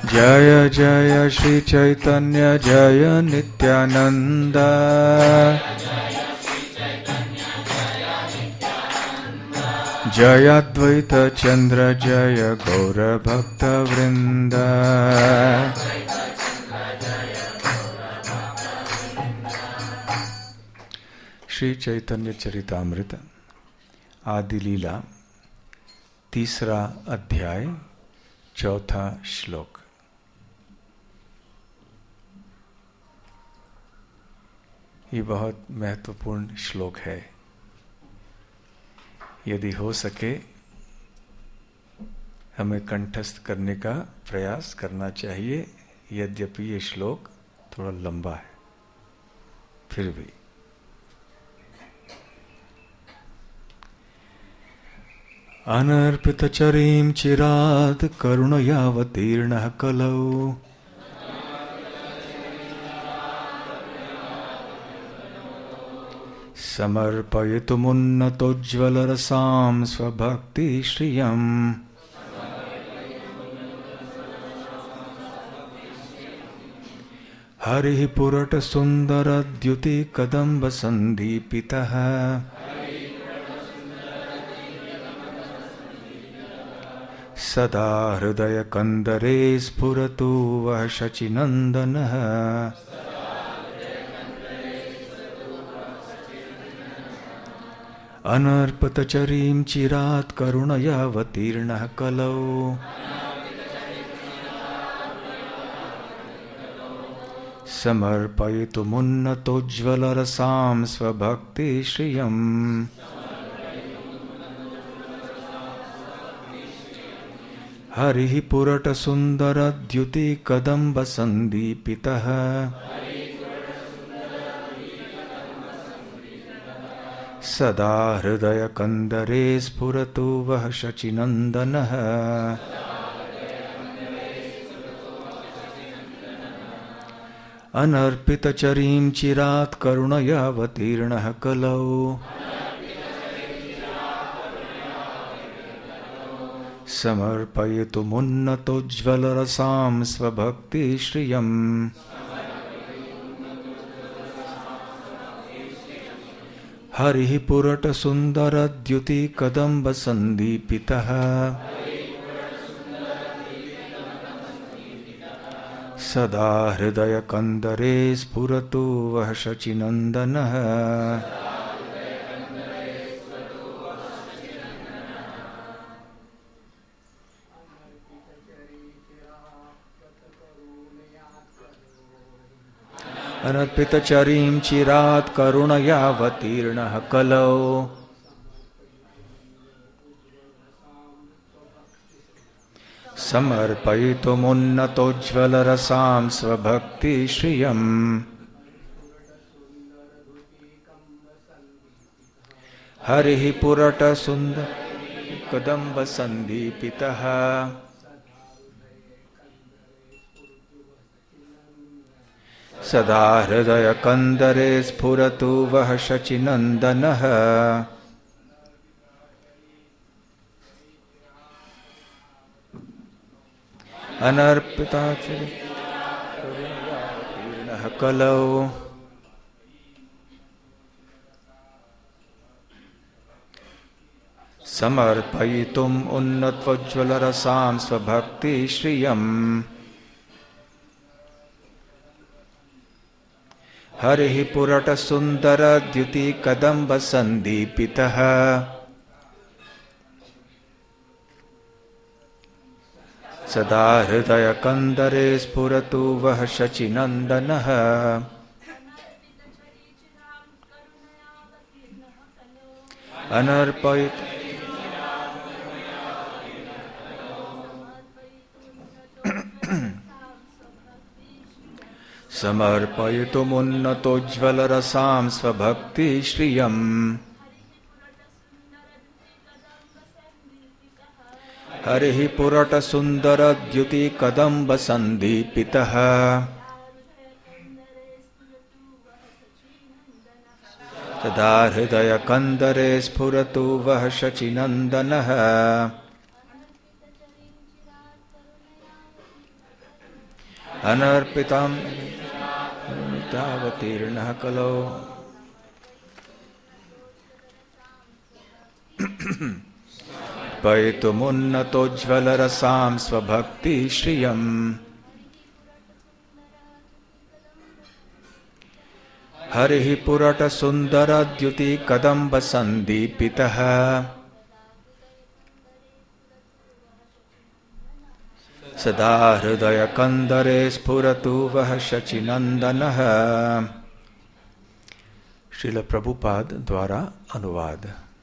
जय जय श्री चैतन्य जय नित्यानंद। जय अद्वैत चंद्र जय गौर भक्त वृंद। श्री चैतन्य चरितामृत आदि लीला तीसरा अध्याय चौथा श्लोक। ये बहुत महत्वपूर्ण श्लोक है। यदि हो सके हमें कंठस्थ करने का प्रयास करना चाहिए, यद्यपि ये श्लोक थोड़ा लंबा है, फिर भी। अनर्पितचरीं चिरात् करुणयावतीर्णः कलौ समर्पयितुमुन्नतोज्ज्वलरसां स्वभक्तिश्रियम् हरिः पुरटसुन्दरद्युतिकदम्बसन्दीपितः सदा हृदयकन्दरे स्फुरतु वः शचीनन्दनः अनर्पितचरीं चिरात् करुणयावतीर्णः कलौ समर्पयितुमुन्नतोज्ज्वलरसां स्वभक्तिश्रियम् हरिः पुरटसुन्दरद्युतिकदम्बसन्दीपितः सदा हृदयकन्दरे स्फुरतु वः शचीनन्दनः अनर्पितचरीं चिरात् करुणयावतीर्णः कलौ समर्पयितुमुन्नतोज्ज्वलरसां स्वभक्तिश्रियम् हरिः पुरटसुन्दरद्युतिकदम्बसन्दीपितः सदा हृदयकन्दरे स्फुरतु वः शचीनन्दनः अनर्पितचरीं चिरात् करुणयावतीर्णः कलौ समर्पयितुमुन्नतोज्ज्वलरसां स्वभक्तिश्रियम् हरिः पुरटसुन्दरकदम्बसन्दीपितः सदा हृदयकन्दरे स्फुरतु वः शचीनन्दनः अनर्पितचरीं कलौ समर्पयितुम् उन्नतोज्ज्वलरसां स्वभक्तिश्रियम् हरिः पुरटसुन्दरद्युतिकदम्बसन्दीपितः सदा हृदयकन्दरे स्फुरतु वः शचीनन्दनः अनर्पित समर्पयितुमुन्नतोज्ज्वलरसां स्वभक्तिश्रियम् हरिः पुरटसुन्दरद्युतिकदम्बसन्दीपितः सदा हृदयकन्दरे स्फुरतु वः शचीनन्दनः अनर्पितं तावतीर्णः कलो। पैतुमुन्नतोज्ज्वलरसां स्वभक्तिश्रियम् हरिः पुरटसुन्दरद्युतिकदम्बसन्दीपितः सदा हृदयकन्दरे स्फुरतु वह शचीनंदनः। श्रील प्रभुपाद द्वारा अनुवाद।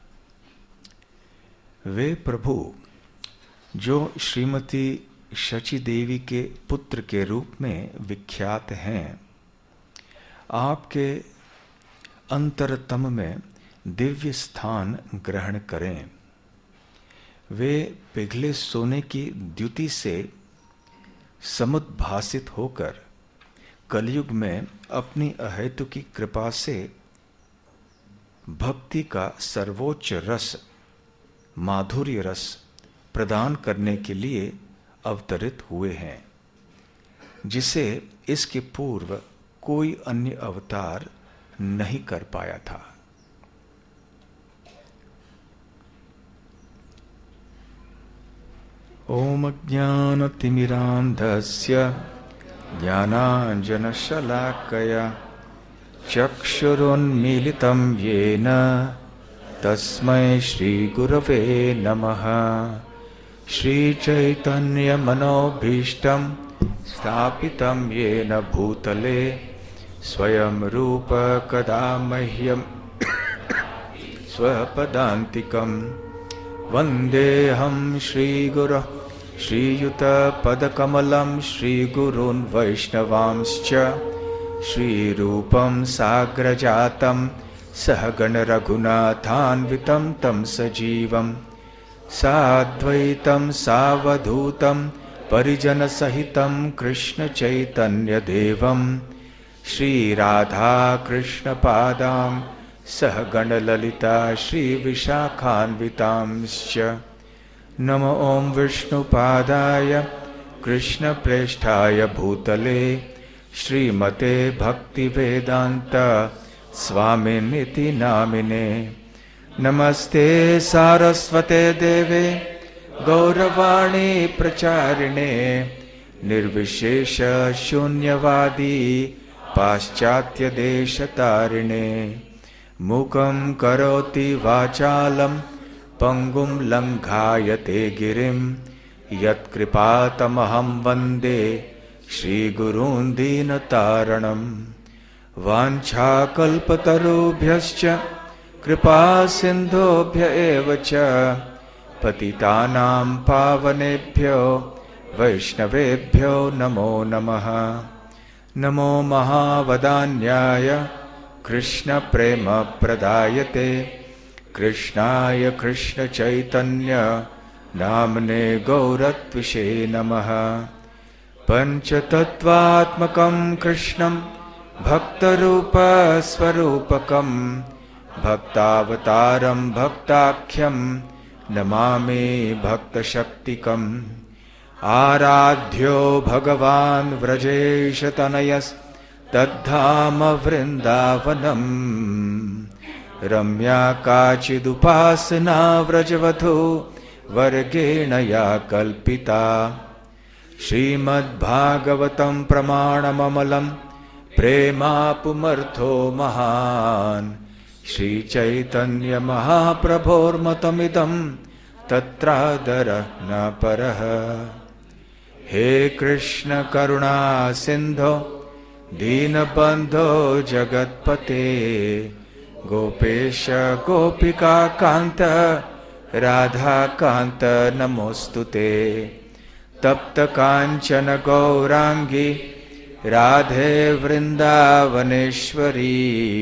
वे प्रभु जो श्रीमती शची देवी के पुत्र के रूप में विख्यात हैं, आपके अंतरतम में दिव्य स्थान ग्रहण करें। वे पिघले सोने की द्युति से समुद्भासित होकर कलयुग में अपनी अहेतुकी कृपा से भक्ति का सर्वोच्च रस माधुर्य रस प्रदान करने के लिए अवतरित हुए हैं, जिसे इसके पूर्व कोई अन्य अवतार नहीं कर पाया था। ओम ज्ञानतिमिरान्धस्य ज्ञानाञ्जनशलाकया चक्षुरुन्मीलितं येन तस्मै श्रीगुरवे नमः। श्रीचैतन्यमनोभीष्टं स्थापितं येन भूतले स्वयं रूप कदा मह्यं स्वपदान्तिकं वन्देऽहं श्रीगुरुः श्रीयुतपदकमलं श्रीगुरून् वैष्णवांश्च श्रीरूपं साग्रजातं सहगण रघुनाथान्वितं तं सजीवं साद्वैतं सावधूतं परिजनसहितं कृष्ण चैतन्यदेवं श्रीराधाकृष्णपादां सहगण ललिता श्रीविशाखान्वितांश्च। नमो ओं विष्णुपादाय कृष्णप्रेष्ठाय भूतले श्रीमते भक्तिवेदान्त स्वामिनिति नामिने। नमस्ते सारस्वते देवे गौरवाणी प्रचारिणे निर्विशेष शून्यवादी पाश्चात्य देशतारिणे। मूकं करोति वाचालं पंगुं लंघायते गिरिं यत्कृपातमहं वन्दे श्रीगुरून् दीनतारणं। वाञ्छाकल्पतरुभ्यश्च कृपा सिन्धुभ्य एव च पतितानां पावनेभ्यो वैष्णवेभ्यो नमो नमः। नमो महावदान्याय कृष्ण प्रेम प्रदायते कृष्णाय कृष्ण चैतन्य नामने गौरत्विषे नमः। पंचतत्वात्मकं कृष्णं भक्तरूप स्वरूपकं भक्तावतारं भक्ताख्यं नमामि भक्तशक्तिकम्। आराध्यो भगवान् व्रजेशतनयस्तद्धाम वृन्दावनम्। रम्या काचिदुपासना व्रजवधू वर्गेण या कल्पिता। श्रीमद्भागवतं प्रमाणममलं प्रेमापुमर्थो महान्। श्रीचैतन्य महाप्रभोर्मतमिदं तत्रादरः न परः। हे कृष्ण करुणा सिन्धो दीनबन्धो जगत्पते गोपेश गोपिका कान्त राधा कान्त नमोस्तुते। तप्त कांचन गौरांगी राधे वृंदावनेश्वरी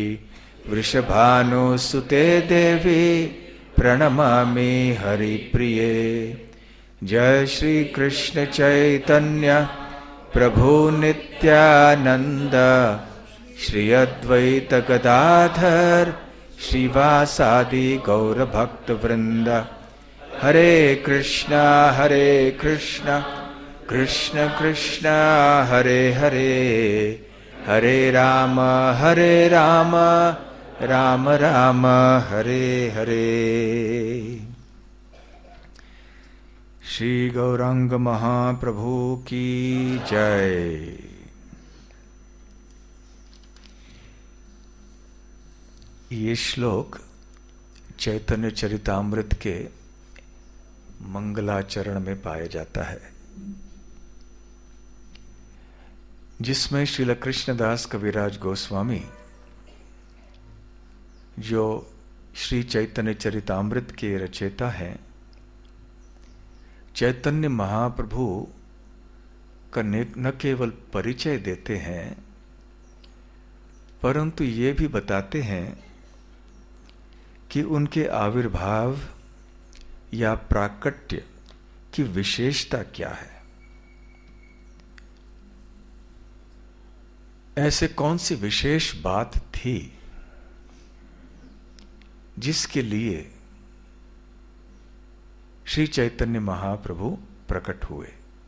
वृषभानुसुते देवी प्रणमामि हरिप्रिये। जय श्री कृष्ण चैतन्य प्रभु नित्यानंद श्री अद्वैत गदाधर श्रीवासादि गौर भक्त वृंद। हरे कृष्णा कृष्ण कृष्ण हरे हरे, हरे राम राम राम हरे हरे। श्री गौरांग महाप्रभु की जय। ये श्लोक चैतन्य चरितामृत के मंगलाचरण में पाया जाता है, जिसमें श्रील कृष्णदास कविराज गोस्वामी, जो श्री चैतन्य चरितामृत के रचयिता हैं, चैतन्य महाप्रभु का न केवल परिचय देते हैं, परंतु ये भी बताते हैं कि उनके आविर्भाव या प्राकट्य की विशेषता क्या है। ऐसे कौन सी विशेष बात थी जिसके लिए श्री चैतन्य महाप्रभु प्रकट हुए।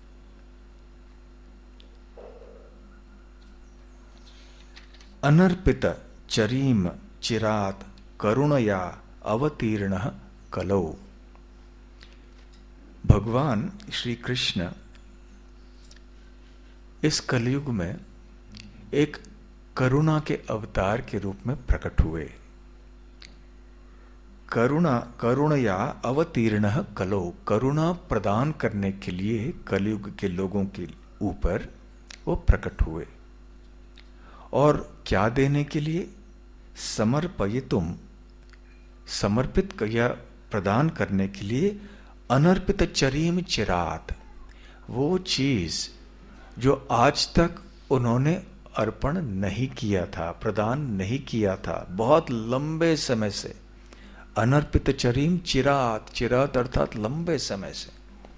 अनर्पित चरीम चिरात करुणया अवतीर्ण कलौ। भगवान श्री कृष्ण इस कलयुग में एक करुणा के अवतार के रूप में प्रकट हुए। करुणया अवतीर्ण कलौ, करुणा प्रदान करने के लिए कलयुग के लोगों के ऊपर वो प्रकट हुए। और क्या देने के लिए? समर्पयितुम, समर्पित या प्रदान करने के लिए। अनर्पित चरीम चिरात, वो चीज जो आज तक उन्होंने अर्पण नहीं किया था, प्रदान नहीं किया था, बहुत लंबे समय से। अनर्पित चरीम चिरात, चिरात अर्थात लंबे समय से।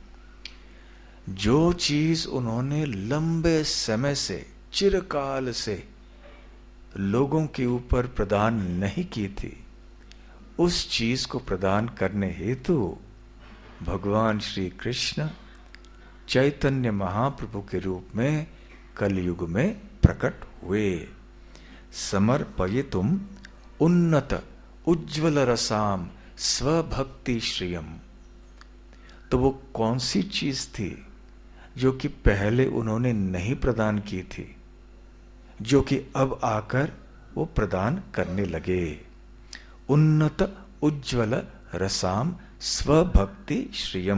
जो चीज उन्होंने लंबे समय से, चिरकाल से लोगों के ऊपर प्रदान नहीं की थी, उस चीज को प्रदान करने हेतु भगवान श्री कृष्ण चैतन्य महाप्रभु के रूप में कलयुग में प्रकट हुए। समर्पयितुम उन्नत उज्ज्वल रसाम स्वभक्ति श्रियम। तो वो कौन सी चीज थी जो कि पहले उन्होंने नहीं प्रदान की थी, जो कि अब आकर वो प्रदान करने लगे। उन्नत उज्ज्वल रसाम स्वभक्ति श्रियम।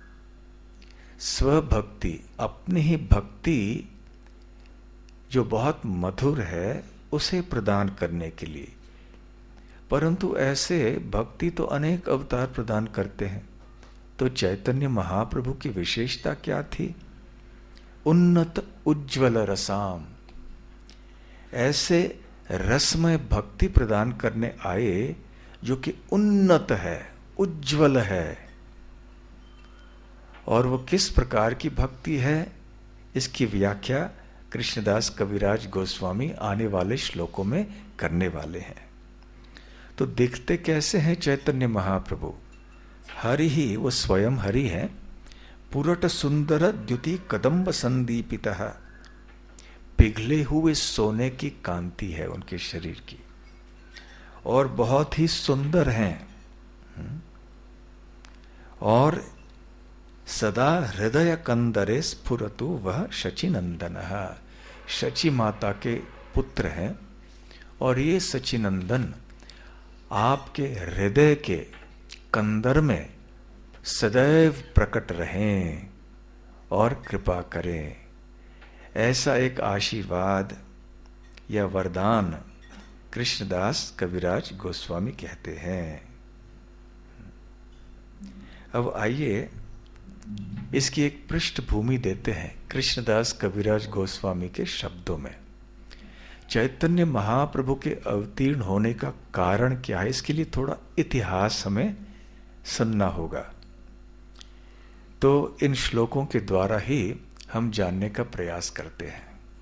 स्वभक्ति, अपनी ही भक्ति जो बहुत मधुर है, उसे प्रदान करने के लिए। परंतु ऐसे भक्ति तो अनेक अवतार प्रदान करते हैं, तो चैतन्य महाप्रभु की विशेषता क्या थी? उन्नत उज्ज्वल रसाम, ऐसे रसमय भक्ति प्रदान करने आए जो कि उन्नत है, उज्ज्वल है। और वो किस प्रकार की भक्ति है, इसकी व्याख्या कृष्णदास कविराज गोस्वामी आने वाले श्लोकों में करने वाले हैं। तो दिखते कैसे हैं चैतन्य महाप्रभु? हरि ही, वो स्वयं हरि है। पुरट सुंदर द्युति कदम्ब संदीपितः, पिघले हुए सोने की कांति है उनके शरीर की, और बहुत ही सुंदर हैं। और सदा हृदय कंदरे स्फुरतु वह शचीनंदनः, शची माता के पुत्र हैं। और ये सचिनंदन आपके हृदय के कंदर में सदैव प्रकट रहें और कृपा करें। ऐसा एक आशीर्वाद या वरदान कृष्णदास कविराज गोस्वामी कहते हैं। अब आइए इसकी एक पृष्ठभूमि देते हैं कृष्णदास कविराज गोस्वामी के शब्दों में। चैतन्य महाप्रभु के अवतीर्ण होने का कारण क्या है, इसके लिए थोड़ा इतिहास हमें सुनना होगा। तो इन श्लोकों के द्वारा ही हम जानने का प्रयास करते हैं।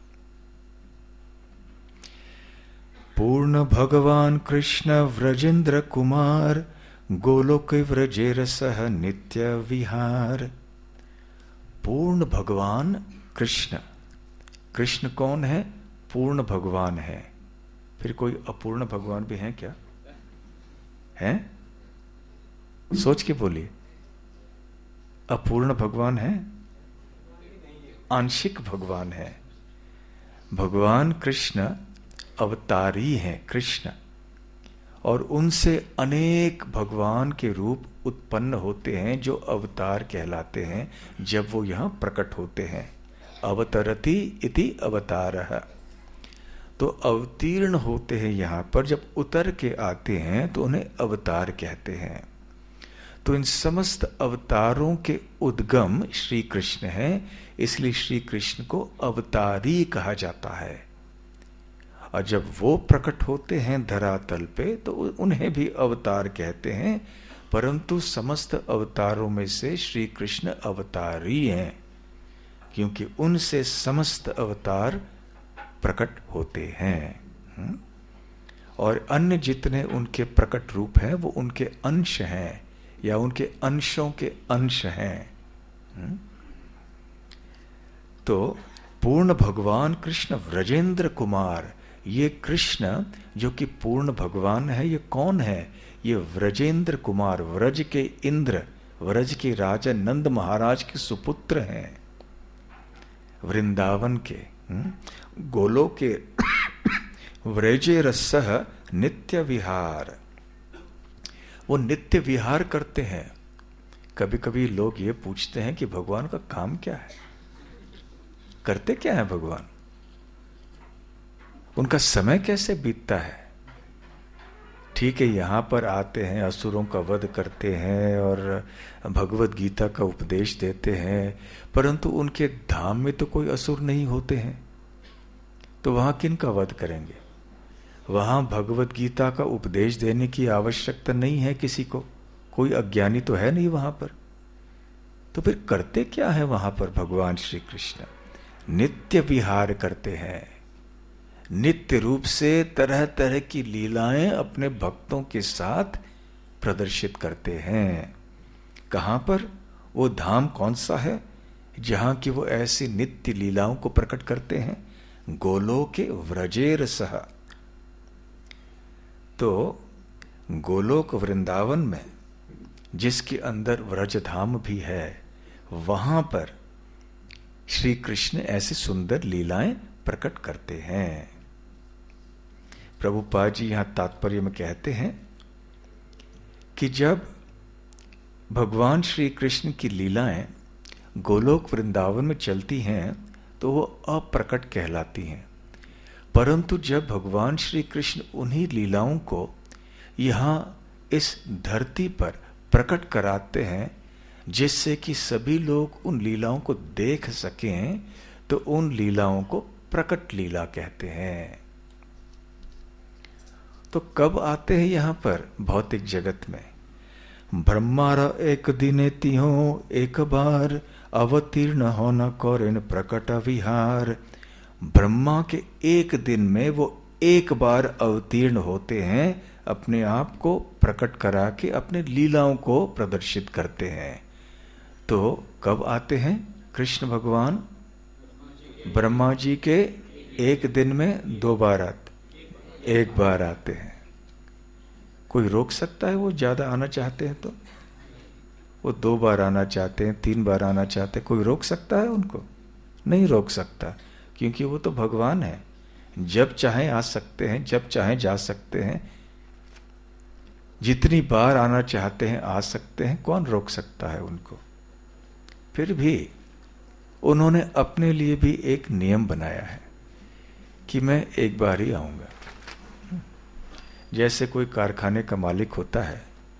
पूर्ण भगवान कृष्ण व्रजेंद्र कुमार, गोलोक व्रजेर सह नित्य विहार। पूर्ण भगवान कृष्ण। कृष्ण कौन है? पूर्ण भगवान है। फिर कोई अपूर्ण भगवान भी है क्या? है? सोच के बोलिए। अपूर्ण भगवान है? आंशिक भगवान है। भगवान कृष्ण अवतारी हैं कृष्ण, और उनसे अनेक भगवान के रूप उत्पन्न होते हैं जो अवतार कहलाते हैं जब वो यहां प्रकट होते हैं। अवतरति इति अवतारः। तो अवतीर्ण होते हैं यहां पर, जब उतर के आते हैं तो उन्हें अवतार कहते हैं। तो इन समस्त अवतारों के उद्गम श्री कृष्ण है, इसलिए श्री कृष्ण को अवतारी कहा जाता है। और जब वो प्रकट होते हैं धरातल पे तो उन्हें भी अवतार कहते हैं, परंतु समस्त अवतारों में से श्री कृष्ण अवतारी हैं, क्योंकि उनसे समस्त अवतार प्रकट होते हैं। और अन्य जितने उनके प्रकट रूप हैं वो उनके अंश हैं या उनके अंशों के अंश हैं। तो पूर्ण भगवान कृष्ण व्रजेंद्र कुमार, ये कृष्ण जो कि पूर्ण भगवान है, ये कौन है? ये व्रजेंद्र कुमार, व्रज के इंद्र, व्रज के राजा नंद महाराज के सुपुत्र हैं, वृंदावन के। गोलोक के व्रजे रसः नित्य विहार, वो नित्य विहार करते हैं। कभी कभी लोग ये पूछते हैं कि भगवान का काम क्या है, करते क्या है भगवान, उनका समय कैसे बीतता है। ठीक है, यहां पर आते हैं, असुरों का वध करते हैं और भगवत गीता का उपदेश देते हैं, परंतु उनके धाम में तो कोई असुर नहीं होते हैं, तो वहां किन का वध करेंगे? वहां भगवत गीता का उपदेश देने की आवश्यकता नहीं है किसी को, कोई अज्ञानी तो है नहीं वहां पर। तो फिर करते क्या है वहां पर भगवान श्री कृष्ण? नित्य विहार करते हैं, नित्य रूप से तरह तरह की लीलाएं अपने भक्तों के साथ प्रदर्शित करते हैं। कहां पर? वो धाम कौन सा है जहां की वो ऐसी नित्य लीलाओं को प्रकट करते हैं? गोलोके व्रजेर सह। तो गोलोक वृंदावन में, जिसके अंदर व्रज धाम भी है, वहां पर श्री कृष्ण ऐसे सुंदर लीलाएं प्रकट करते हैं। प्रभुपाद जी यहां तात्पर्य में कहते हैं कि जब भगवान श्री कृष्ण की लीलाएं गोलोक वृंदावन में चलती हैं तो वो अप्रकट कहलाती हैं, परंतु जब भगवान श्री कृष्ण उन्हीं लीलाओं को यहां इस धरती पर प्रकट कराते हैं जिससे कि सभी लोग उन लीलाओं को देख सकें, तो उन लीलाओं को प्रकट लीला कहते हैं। तो कब आते हैं यहां पर भौतिक जगत में? ब्रह्मार एक दिने तिहो एक बार अवतीर्ण होना कौरिन प्रकट विहार। ब्रह्मा के एक दिन में वो एक बार अवतीर्ण होते हैं, अपने आप को प्रकट करा के अपने लीलाओं को प्रदर्शित करते हैं। तो कब आते हैं कृष्ण भगवान? ब्रह्मा जी के एक दिन में 2 बार आते, 1 बार आते हैं। कोई रोक सकता है? वो ज्यादा आना चाहते हैं तो वो 2 बार आना चाहते हैं, 3 बार आना चाहते हैं, कोई रोक सकता है उनको? नहीं रोक सकता, क्योंकि वो तो भगवान है, जब चाहे आ सकते हैं, जब चाहे जा सकते हैं, जितनी बार आना चाहते हैं आ सकते हैं, कौन रोक सकता है उनको? फिर भी उन्होंने अपने लिए भी एक नियम बनाया है कि मैं एक बार ही आऊंगा। जैसे कोई कारखाने का मालिक होता है,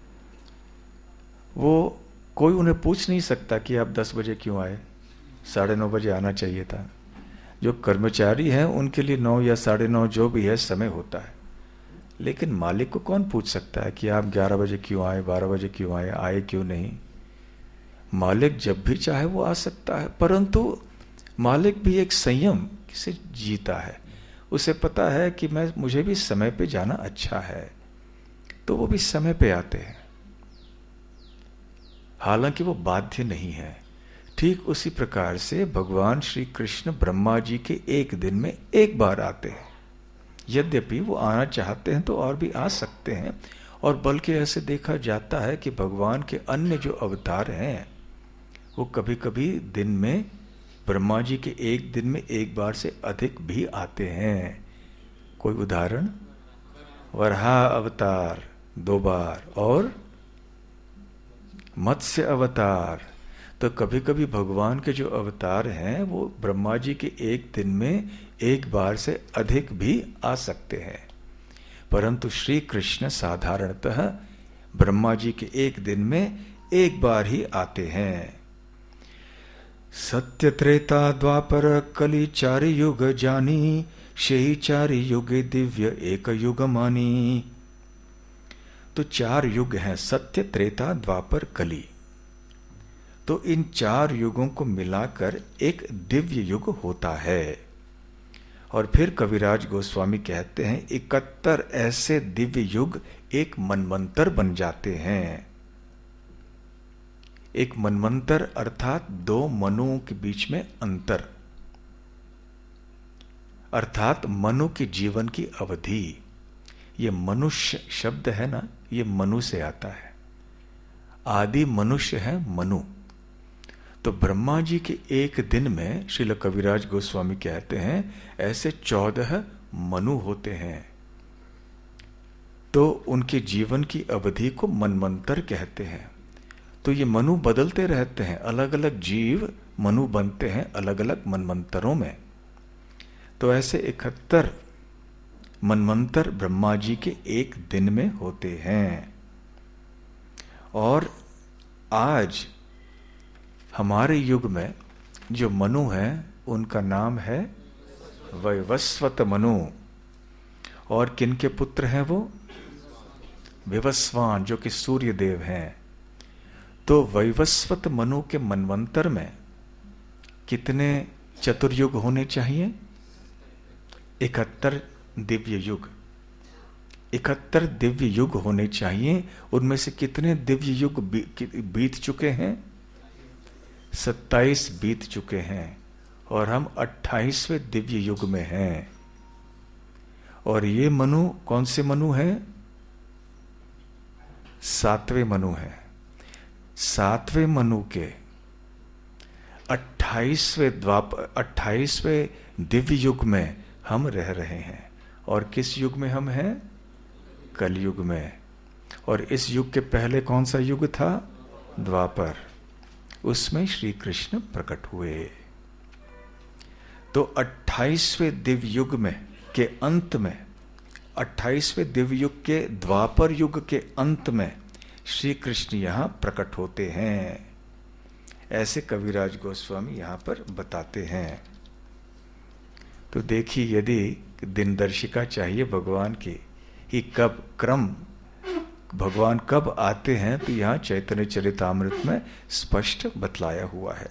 वो कोई उन्हें पूछ नहीं सकता कि आप 10 बजे क्यों आए, 9:30 बजे आना चाहिए था। जो कर्मचारी हैं उनके लिए 9 या 9:30 जो भी है समय होता है, लेकिन मालिक को कौन पूछ सकता है कि आप 11 बजे क्यों आए, 12 बजे क्यों आए क्यों नहीं? मालिक जब भी चाहे वो आ सकता है, परंतु मालिक भी एक संयम से जीता है। उसे पता है कि मुझे भी समय पे जाना अच्छा है, तो वो भी समय पे आते हैं, हालांकि वो बाध्य नहीं है। ठीक उसी प्रकार से भगवान श्री कृष्ण ब्रह्मा जी के एक दिन में एक बार आते हैं। यद्यपि वो आना चाहते हैं तो और भी आ सकते हैं, और बल्कि ऐसे देखा जाता है कि भगवान के अन्य जो अवतार हैं वो कभी कभी दिन में ब्रह्मा जी के एक दिन में एक बार से अधिक भी आते हैं। कोई उदाहरण? वराह अवतार 2 बार और मत्स्य अवतार। तो कभी कभी भगवान के जो अवतार हैं वो ब्रह्मा जी के एक दिन में एक बार से अधिक भी आ सकते हैं, परंतु श्री कृष्ण साधारणतः ब्रह्मा जी के एक दिन में एक बार ही आते हैं। सत्य त्रेता द्वापर कली 4 युग जानी, शेही 4 युगे दिव्य एक युग मानी। तो 4 युग हैं, सत्य त्रेता द्वापर कली। तो इन 4 युगों को मिलाकर एक दिव्य युग होता है। और फिर कविराज गोस्वामी कहते हैं 71 ऐसे दिव्य युग एक मनवंतर बन जाते हैं। एक मनवंतर अर्थात 2 मनुओं के बीच में अंतर, अर्थात मनु के जीवन की अवधि। ये मनुष्य शब्द है ना, ये मनु से आता है। आदि मनुष्य है मनु। तो ब्रह्मा जी के एक दिन में श्रील कविराज गोस्वामी कहते हैं ऐसे 14 मनु होते हैं। तो उनके जीवन की अवधि को मनवंतर कहते हैं। तो ये मनु बदलते रहते हैं, अलग अलग जीव मनु बनते हैं अलग अलग मनवंतरों में। तो ऐसे 71 मनवंतर ब्रह्मा जी के एक दिन में होते हैं। और आज हमारे युग में जो मनु हैं उनका नाम है वैवस्वत मनु। और किनके पुत्र हैं वो? विवस्वान, जो कि सूर्य देव हैं। तो वैवस्वत मनु के मनवंतर में कितने चतुर्युग होने चाहिए? 71 दिव्य युग। 71 दिव्य युग होने चाहिए। उनमें से कितने दिव्य युग बीत चुके हैं? 27 बीत चुके हैं और हम 28वें दिव्य युग में हैं। और ये मनु कौन से मनु हैं? 7वें मनु हैं। 7वें मनु के 28वें दिव्य युग में हम रह रहे हैं। और किस युग में हम हैं? कलयुग में। और इस युग के पहले कौन सा युग था? द्वापर। उसमें श्री कृष्ण प्रकट हुए। तो 28वें दिव्य युग में के अंत में, 28वें दिव्य युग के द्वापर युग के अंत में श्री कृष्ण यहां प्रकट होते हैं। ऐसे कविराज गोस्वामी यहां पर बताते हैं। तो देखिए, यदि दिनदर्शिका चाहिए भगवान की ही कब क्रम भगवान कब आते हैं, तो यहां चैतन्य चरितामृत में स्पष्ट बतलाया हुआ है।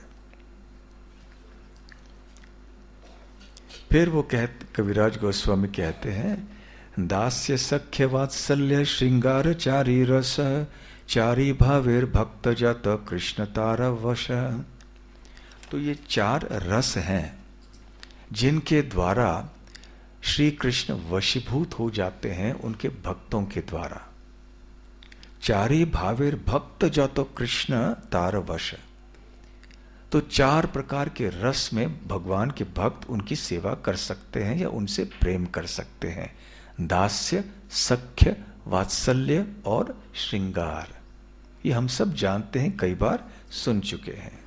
फिर वो कविराज गोस्वामी कहते हैं, दास्य सख्य वात्सल्य श्रृंगार चारी रस, चारी भावेर भक्त जत कृष्ण तार वश। तो ये 4 रस हैं जिनके द्वारा श्री कृष्ण वशीभूत हो जाते हैं उनके भक्तों के द्वारा। चारी भावेर भक्त जत कृष्ण तार वश। तो 4 प्रकार के रस में भगवान के भक्त उनकी सेवा कर सकते हैं या उनसे प्रेम कर सकते हैं। दास्य, सख्य, वात्सल्य और श्रृंगार। ये हम सब जानते हैं, कई बार सुन चुके हैं।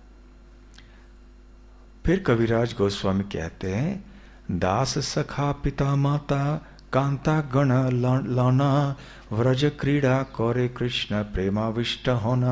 फिर कविराज गोस्वामी कहते हैं, दास सखा पिता माता कांता गण लाना, व्रज क्रीड़ा कौरे कृष्ण प्रेमाविष्ट होना।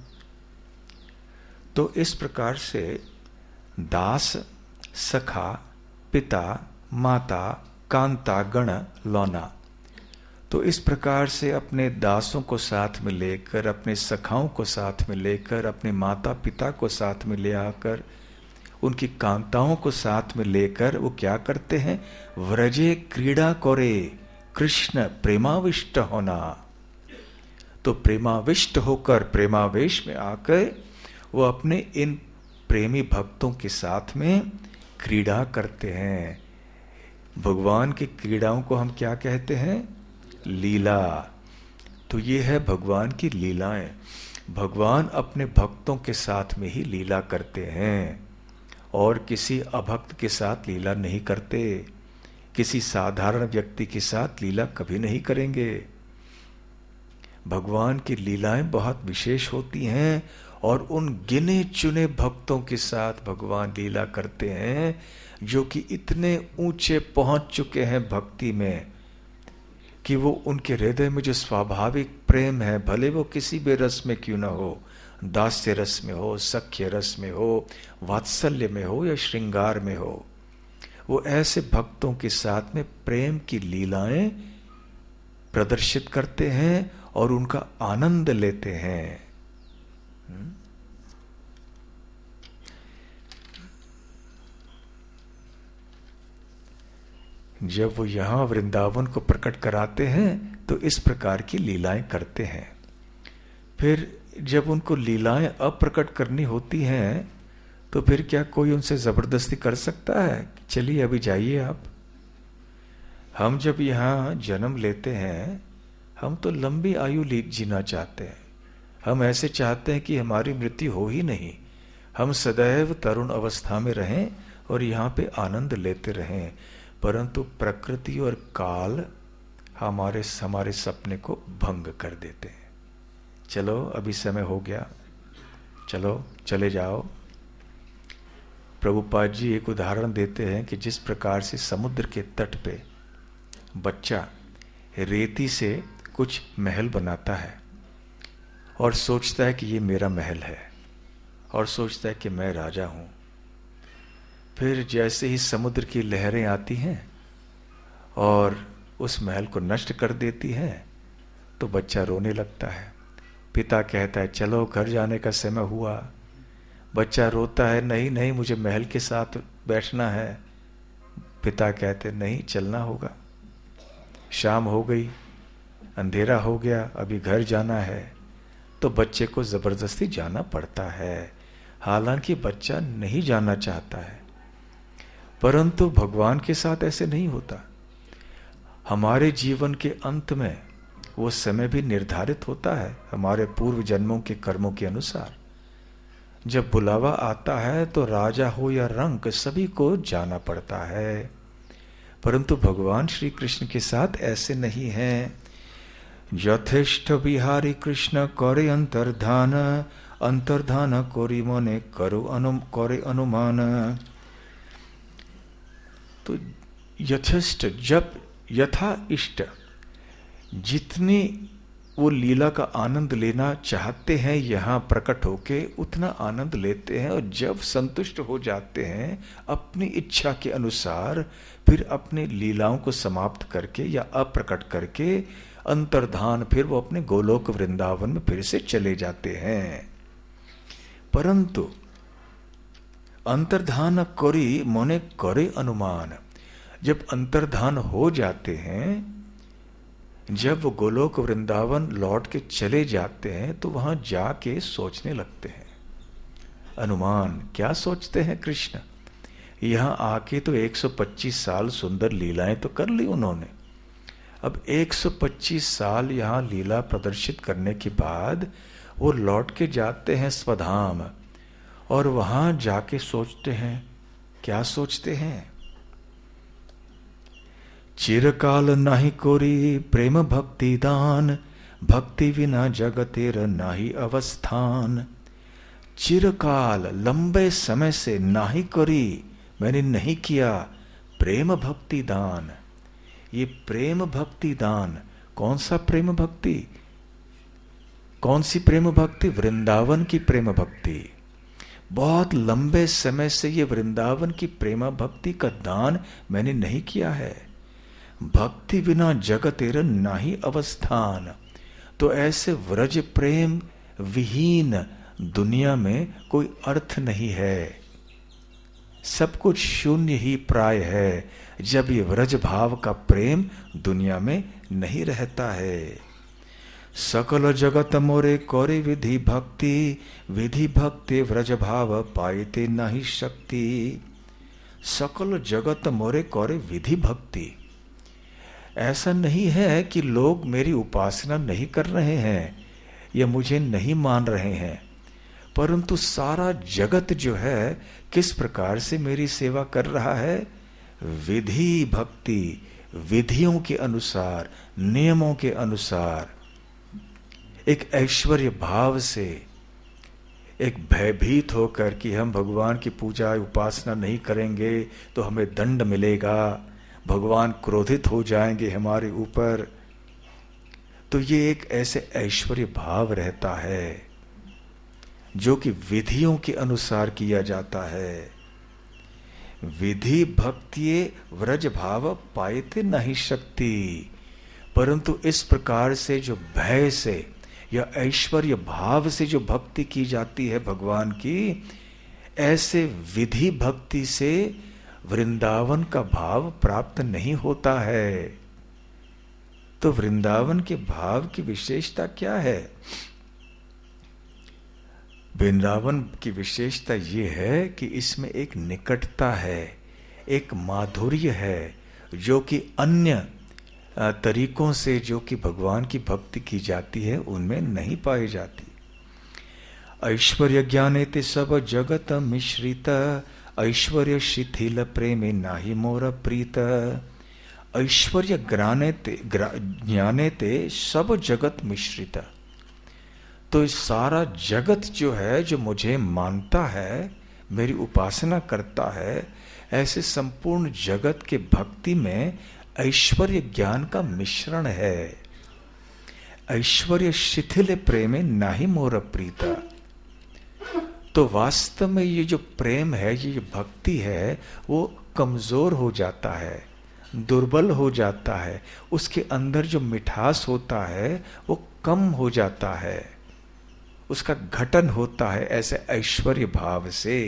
तो इस प्रकार से दास, सखा, पिता, माता, कांता गण लौना। तो इस प्रकार से अपने दासों को साथ में लेकर, अपने सखाओं को साथ में लेकर, अपने माता पिता को साथ में ले आकर, उनकी कांताओं को साथ में लेकर वो क्या करते हैं? व्रजे क्रीड़ा करे कृष्ण प्रेमाविष्ट होना। तो प्रेमाविष्ट होकर, प्रेमावेश में आकर वो अपने इन प्रेमी भक्तों के साथ में क्रीड़ा करते हैं। भगवान की क्रीड़ाओं को हम क्या कहते हैं? लीला। तो ये है भगवान की लीलाएं। भगवान अपने भक्तों के साथ में ही लीला करते हैं और किसी अभक्त के साथ लीला नहीं करते। किसी साधारण व्यक्ति के साथ लीला कभी नहीं करेंगे। भगवान की लीलाएं बहुत विशेष होती हैं और उन गिने चुने भक्तों के साथ भगवान लीला करते हैं जो कि इतने ऊंचे पहुंच चुके हैं भक्ति में कि वो उनके हृदय में जो स्वाभाविक प्रेम है, भले वो किसी भी रस में क्यों ना हो, दास्य रस में हो, सख्य रस में हो, वात्सल्य में हो या श्रृंगार में हो, वो ऐसे भक्तों के साथ में प्रेम की लीलाएं प्रदर्शित करते हैं और उनका आनंद लेते हैं। जब वो यहां वृंदावन को प्रकट कराते हैं तो इस प्रकार की लीलाएं करते हैं। फिर जब उनको लीलाएं अप्रकट करनी होती हैं तो फिर क्या कोई उनसे जबरदस्ती कर सकता है? चलिए अभी जाइए आप। हम जब यहां जन्म लेते हैं हम तो लंबी आयु जीना चाहते हैं। हम ऐसे चाहते हैं कि हमारी मृत्यु हो ही नहीं, हम सदैव तरुण अवस्था में रहें और यहाँ पे आनंद लेते रहें। परंतु प्रकृति और काल हमारे सपने को भंग कर देते हैं। चलो अभी समय हो गया, चलो चले जाओ। प्रभुपाद जी एक उदाहरण देते हैं कि जिस प्रकार से समुद्र के तट पे बच्चा रेती से कुछ महल बनाता है और सोचता है कि ये मेरा महल है और सोचता है कि मैं राजा हूं। फिर जैसे ही समुद्र की लहरें आती हैं और उस महल को नष्ट कर देती हैं तो बच्चा रोने लगता है। पिता कहता है चलो घर जाने का समय हुआ। बच्चा रोता है नहीं नहीं मुझे महल के साथ बैठना है। पिता कहते नहीं चलना होगा। शाम हो गई, अंधेरा हो गया, अभी घर जाना है तो बच्चे को जबरदस्ती जाना पड़ता है, हालांकि बच्चा नहीं जाना चाहता है। परंतु भगवान के साथ ऐसे नहीं होता। हमारे जीवन के अंत में वो समय भी निर्धारित होता है हमारे पूर्व जन्मों के कर्मों के अनुसार। जब बुलावा आता है तो राजा हो या रंक सभी को जाना पड़ता है। परंतु भगवान श्री कृष्ण के साथ ऐसे नहीं है। यथेष्ट बिहारी कृष्ण करे अंतर्धान, अंतर्धान कोरी मने करे अनुमान। तो यथेष्ट जब यथा इष्ट जितनी वो लीला का आनंद लेना चाहते हैं यहाँ प्रकट होके उतना आनंद लेते हैं, और जब संतुष्ट हो जाते हैं अपनी इच्छा के अनुसार फिर अपने लीलाओं को समाप्त करके या अप्रकट करके अंतर्धान फिर वो अपने गोलोक वृंदावन में फिर से चले जाते हैं। परंतु अंतर्धान करी मोने करे अनुमान, जब अंतर्धान हो जाते हैं, जब वो गोलोक वृंदावन लौट के चले जाते हैं तो वहां जाके सोचने लगते हैं। अनुमान क्या सोचते हैं कृष्ण? यहां आके तो 125 साल सुंदर लीलाएं तो कर ली उन्होंने। अब 125 साल यहां लीला प्रदर्शित करने के बाद वो लौट के जाते हैं स्वधाम, और वहां जाके सोचते हैं। क्या सोचते हैं? चिरकाल नाही कोरी प्रेम भक्ति दान, भक्ति बिना जगतेर नाही अवस्थान। चिरकाल लंबे समय से नाही करी, मैंने नहीं किया प्रेम भक्ति दान। ये प्रेम भक्ति दान कौन सा प्रेम भक्ति? कौन सी प्रेम भक्ति? वृंदावन की प्रेम भक्ति। बहुत लंबे समय से ये वृंदावन की प्रेम भक्ति का दान मैंने नहीं किया है। भक्ति बिना जगतेर नाही अवस्थान। तो ऐसे व्रज प्रेम विहीन दुनिया में कोई अर्थ नहीं है, सब कुछ शून्य ही प्राय है जब ये व्रज भाव का प्रेम दुनिया में नहीं रहता है। सकल जगत मोरे कौरे विधि भक्ति व्रज भाव पाइते नहीं शक्ति। सकल जगत मोरे कौरे विधि भक्ति। ऐसा नहीं है कि लोग मेरी उपासना नहीं कर रहे हैं या मुझे नहीं मान रहे हैं, परंतु सारा जगत जो है किस प्रकार से मेरी सेवा कर रहा है? विधि भक्ति, विधियों के अनुसार, नियमों के अनुसार, एक ऐश्वर्य भाव से, एक भयभीत होकर कि हम भगवान की पूजा उपासना नहीं करेंगे तो हमें दंड मिलेगा, भगवान क्रोधित हो जाएंगे हमारे ऊपर। तो ये एक ऐसे ऐश्वर्य भाव रहता है जो कि विधियों के अनुसार किया जाता है। विधि भक्ति व्रज भाव पाइते नहीं शक्ति। परंतु इस प्रकार से जो भय से या ऐश्वर्य भाव से जो भक्ति की जाती है भगवान की, ऐसे विधि भक्ति से वृंदावन का भाव प्राप्त नहीं होता है। तो वृंदावन के भाव की विशेषता क्या है? वृंदावन की विशेषता ये है कि इसमें एक निकटता है, एक माधुर्य है, जो कि अन्य तरीकों से जो कि भगवान की भक्ति की जाती है उनमें नहीं पाई जाती। ऐश्वर्य ज्ञाने ते सब जगत मिश्रित, ऐश्वर्य शिथिल प्रेमे नाही मोर प्रीत। ऐश्वर्य ज्ञाने ते सब जगत मिश्रित। तो इस सारा जगत जो है, जो मुझे मानता है, मेरी उपासना करता है, ऐसे संपूर्ण जगत के भक्ति में ऐश्वर्य ज्ञान का मिश्रण है। ऐश्वर्य शिथिल प्रेमे नाही मोर प्रीता। तो वास्तव में ये जो प्रेम है, ये जो भक्ति है, वो कमजोर हो जाता है, दुर्बल हो जाता है। उसके अंदर जो मिठास होता है वो कम हो जाता है, उसका घटन होता है ऐसे ऐश्वर्य भाव से।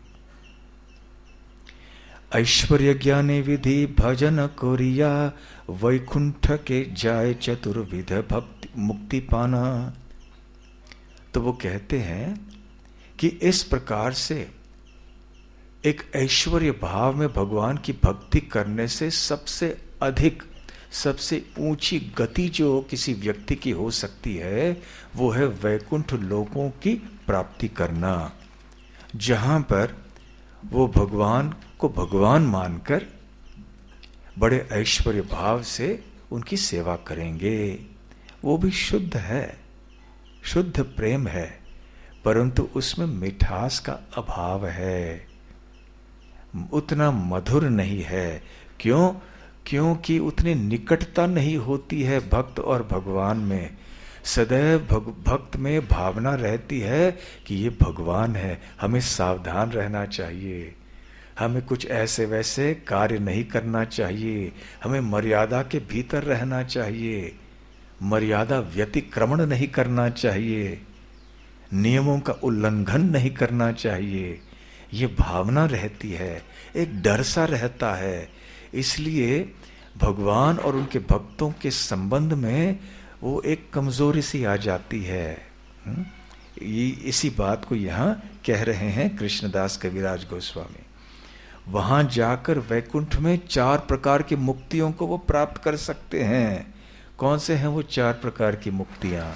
ऐश्वर्य ज्ञाने विधि भजन कोरिया, वैकुंठ के जाय चतुर्विध भक्ति मुक्ति पाना। तो वो कहते हैं कि इस प्रकार से एक ऐश्वर्य भाव में भगवान की भक्ति करने से सबसे अधिक, सबसे ऊंची गति जो किसी व्यक्ति की हो सकती है वो है वैकुंठ लोकों की प्राप्ति करना, जहां पर वो भगवान को भगवान मानकर बड़े ऐश्वर्य भाव से उनकी सेवा करेंगे। वो भी शुद्ध है, शुद्ध प्रेम है, परंतु उसमें मिठास का अभाव है, उतना मधुर नहीं है। क्यों? क्योंकि उतनी निकटता नहीं होती है भक्त और भगवान में। सदैव भक्त में भावना रहती है कि ये भगवान है, हमें सावधान रहना चाहिए, हमें कुछ ऐसे वैसे कार्य नहीं करना चाहिए, हमें मर्यादा के भीतर रहना चाहिए, मर्यादा व्यतिक्रमण नहीं करना चाहिए, नियमों का उल्लंघन नहीं करना चाहिए। ये भावना रहती है, एक डर सा रहता है। इसलिए भगवान और उनके भक्तों के संबंध में वो एक कमजोरी सी आ जाती है। ये इसी बात को यहाँ कह रहे हैं कृष्णदास कविराज गोस्वामी। वहां जाकर वैकुंठ में 4 प्रकार की मुक्तियों को वो प्राप्त कर सकते हैं। कौन से हैं वो 4 प्रकार की मुक्तियां?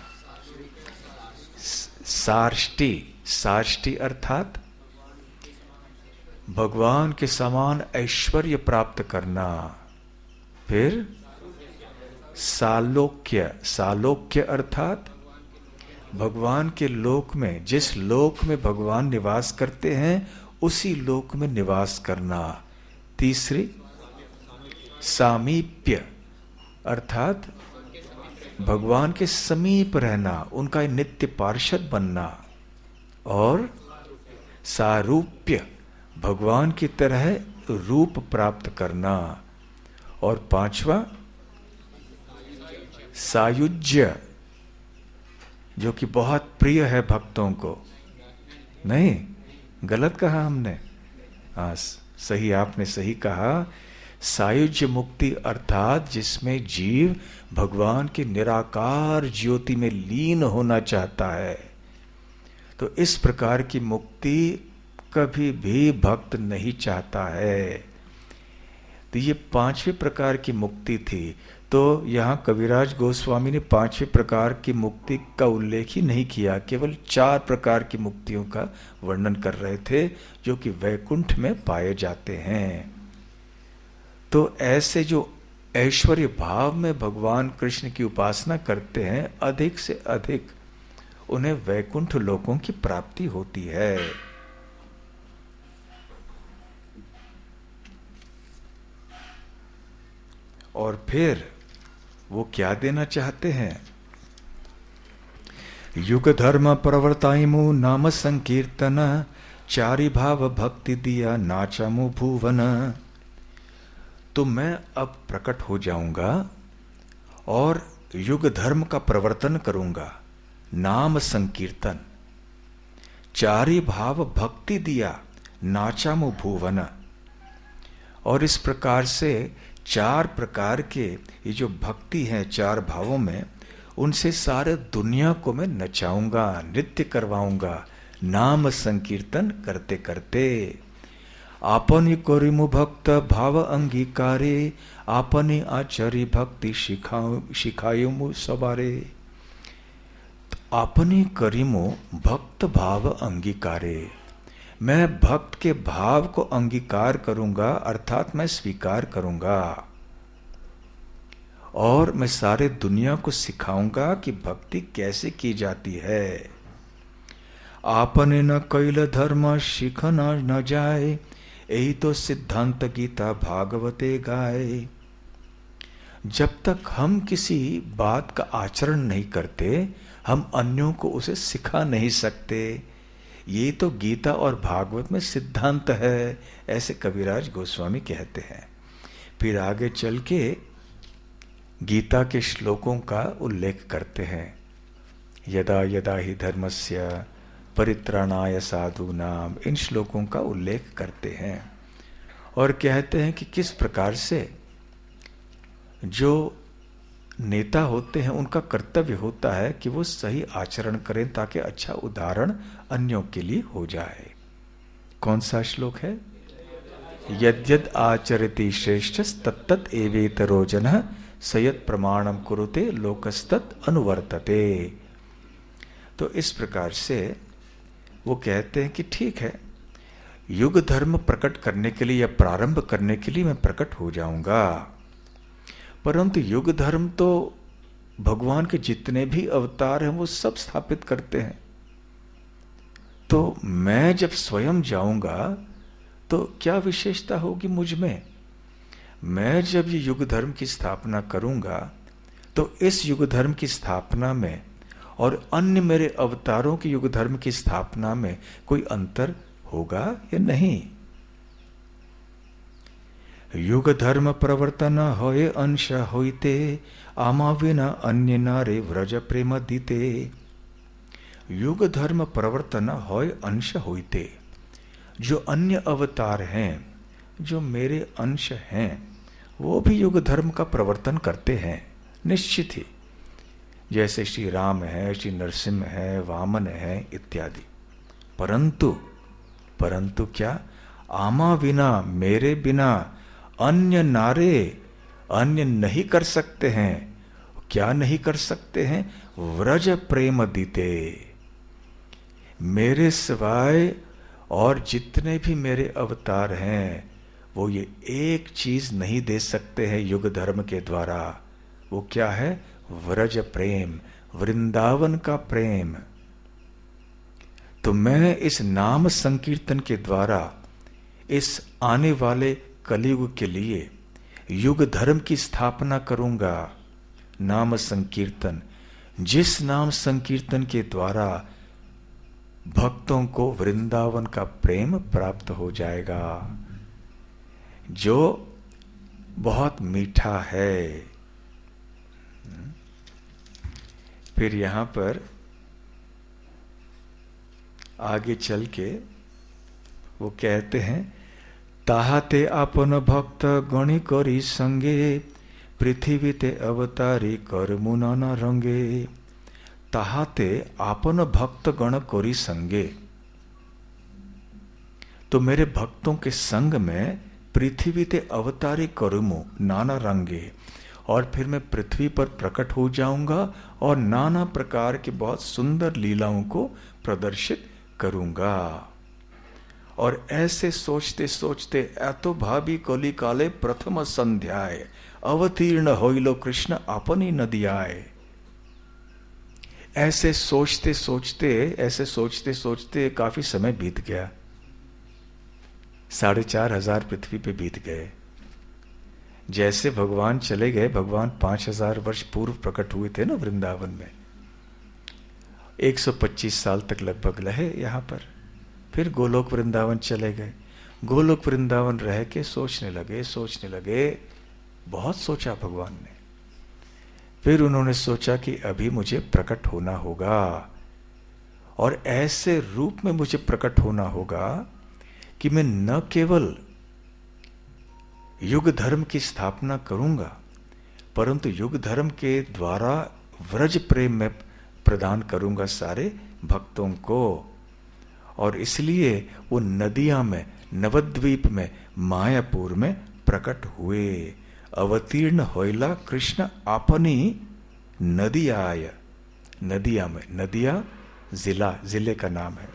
सार्ष्टि, सार्ष्टि अर्थात भगवान के समान ऐश्वर्य प्राप्त करना। फिर सालोक्य, सालोक्य अर्थात भगवान के लोक में, जिस लोक में भगवान निवास करते हैं उसी लोक में निवास करना। तीसरी सामीप्य अर्थात भगवान के समीप रहना, उनका नित्य पार्षद बनना। और सारूप्य, भगवान की तरह रूप प्राप्त करना। और 5वां सायुज्य, जो कि बहुत प्रिय है भक्तों को। नहीं, गलत कहा हमने? हाँ, सही, आपने सही कहा। सायुज्य मुक्ति अर्थात जिसमें जीव भगवान के निराकार ज्योति में लीन होना चाहता है। तो इस प्रकार की मुक्ति कभी भी भक्त नहीं चाहता है। तो ये पांचवें प्रकार की मुक्ति थी। तो यहाँ कविराज गोस्वामी ने पांचवें प्रकार की मुक्ति का उल्लेख ही नहीं किया, केवल 4 प्रकार की मुक्तियों का वर्णन कर रहे थे जो कि वैकुंठ में पाए जाते हैं। तो ऐसे जो ऐश्वर्य भाव में भगवान कृष्ण की उपासना करते हैं, अधिक से अधिक उन्हें वैकुंठ लोकों की प्राप्ति होती है। और फिर वो क्या देना चाहते हैं? युग धर्म प्रवर्ताइमु नाम संकीर्तन, चारि भाव भक्ति दिया नाचमु भुवन। तो मैं अब प्रकट हो जाऊंगा और युग धर्म का प्रवर्तन करूंगा, नाम संकीर्तन, चारि भाव भक्ति दिया नाचमु भुवन। और इस प्रकार से 4 प्रकार के ये जो भक्ति है 4 भावों में, उनसे सारे दुनिया को मैं नचाऊंगा, नृत्य करवाऊंगा, नाम संकीर्तन करते करते। आपनि करिमु भक्त भाव अंगीकारे, आपनि आचरी भक्ति शिखायुमु सवारे। आपनि करिमु भक्त भाव अंगीकारे, मैं भक्त के भाव को अंगीकार करूंगा, अर्थात मैं स्वीकार करूंगा, और मैं सारे दुनिया को सिखाऊंगा कि भक्ति कैसे की जाती है। आपने न कैल धर्म शिख न जाए, यही तो सिद्धांत गीता भागवते गाए। जब तक हम किसी बात का आचरण नहीं करते, हम अन्यों को उसे सिखा नहीं सकते। ये तो गीता और भागवत में सिद्धांत है, ऐसे कविराज गोस्वामी कहते हैं। फिर आगे चल के गीता के श्लोकों का उल्लेख करते हैं। यदा यदा ही धर्मस्य परित्राणाय साधूनाम, इन श्लोकों का उल्लेख करते हैं और कहते हैं कि किस प्रकार से जो नेता होते हैं उनका कर्तव्य होता है कि वो सही आचरण करें ताकि अच्छा उदाहरण अन्यों के लिए हो जाए। कौन सा श्लोक है? यद्यद आचरति श्रेष्ठ तत्तत् एवेतरो जनः सयत् प्रमाणम कुरुते लोकस्तत् अनुवर्तते। तो इस प्रकार से वो कहते हैं कि ठीक है, युग धर्म प्रकट करने के लिए या प्रारंभ करने के लिए मैं प्रकट हो जाऊंगा, परंतु युग धर्म तो भगवान के जितने भी अवतार हैं वो सब स्थापित करते हैं। तो मैं जब स्वयं जाऊंगा तो क्या विशेषता होगी मुझ में? मैं जब ये युग धर्म की स्थापना करूंगा तो इस युग धर्म की स्थापना में और अन्य मेरे अवतारों के युग धर्म की स्थापना में कोई अंतर होगा या नहीं? युग धर्म प्रवर्तन होए अंश होइते, आमा विना अन्य नारे व्रज प्रेम दीते। युग धर्म प्रवर्तन होए अंश होइते, जो अन्य अवतार हैं, जो मेरे अंश हैं, वो भी युग धर्म का प्रवर्तन करते हैं निश्चित ही। जैसे श्री राम है, श्री नरसिंह है, वामन है इत्यादि। परंतु क्या? आमा विना, मेरे बिना अन्य नारे, अन्य नहीं कर सकते हैं। क्या नहीं कर सकते हैं? व्रज प्रेम दीते। मेरे सिवाय और जितने भी मेरे अवतार हैं वो ये एक चीज नहीं दे सकते हैं युग धर्म के द्वारा। वो क्या है? व्रज प्रेम, वृंदावन का प्रेम। तो मैं इस नाम संकीर्तन के द्वारा इस आने वाले कलयुग के लिए युग धर्म की स्थापना करूंगा। नाम संकीर्तन, जिस नाम संकीर्तन के द्वारा भक्तों को वृंदावन का प्रेम प्राप्त हो जाएगा, जो बहुत मीठा है। फिर यहां पर आगे चल के वो कहते हैं, ताहाते आपन भक्त गणी करी संगे पृथ्वीते अवतारी करमु नाना रंगे। ताहाते आपन भक्त गण करी संगे, तो मेरे भक्तों के संग में पृथ्वी ते अवतारी करमु नाना रंगे, और फिर मैं पृथ्वी पर प्रकट हो जाऊंगा और नाना प्रकार की बहुत सुंदर लीलाओं को प्रदर्शित करूंगा। और ऐसे सोचते सोचते एतो भावी कली काले प्रथम संध्याय अवतीर्ण होइलो कृष्ण अपनी नदियाए। ऐसे सोचते सोचते काफी समय बीत गया। 4,500 पृथ्वी पे बीत गए। जैसे भगवान चले गए, भगवान 5,000 वर्ष पूर्व प्रकट हुए थे ना वृंदावन में, 125 साल तक लगभग रहे यहां पर। फिर गोलोक वृंदावन चले गए। गोलोक वृंदावन रह के सोचने लगे, बहुत सोचा भगवान ने। फिर उन्होंने सोचा कि अभी मुझे प्रकट होना होगा, और ऐसे रूप में मुझे प्रकट होना होगा कि मैं न केवल युग धर्म की स्थापना करूंगा, परंतु युग धर्म के द्वारा व्रज प्रेम में प्रदान करूंगा सारे भक्तों को। और इसलिए वो नदियां में, नवद्वीप में, मायापुर में प्रकट हुए। अवतीर्ण होइला कृष्ण अपनी नदियाय। नदिया में, नदिया जिले का नाम है।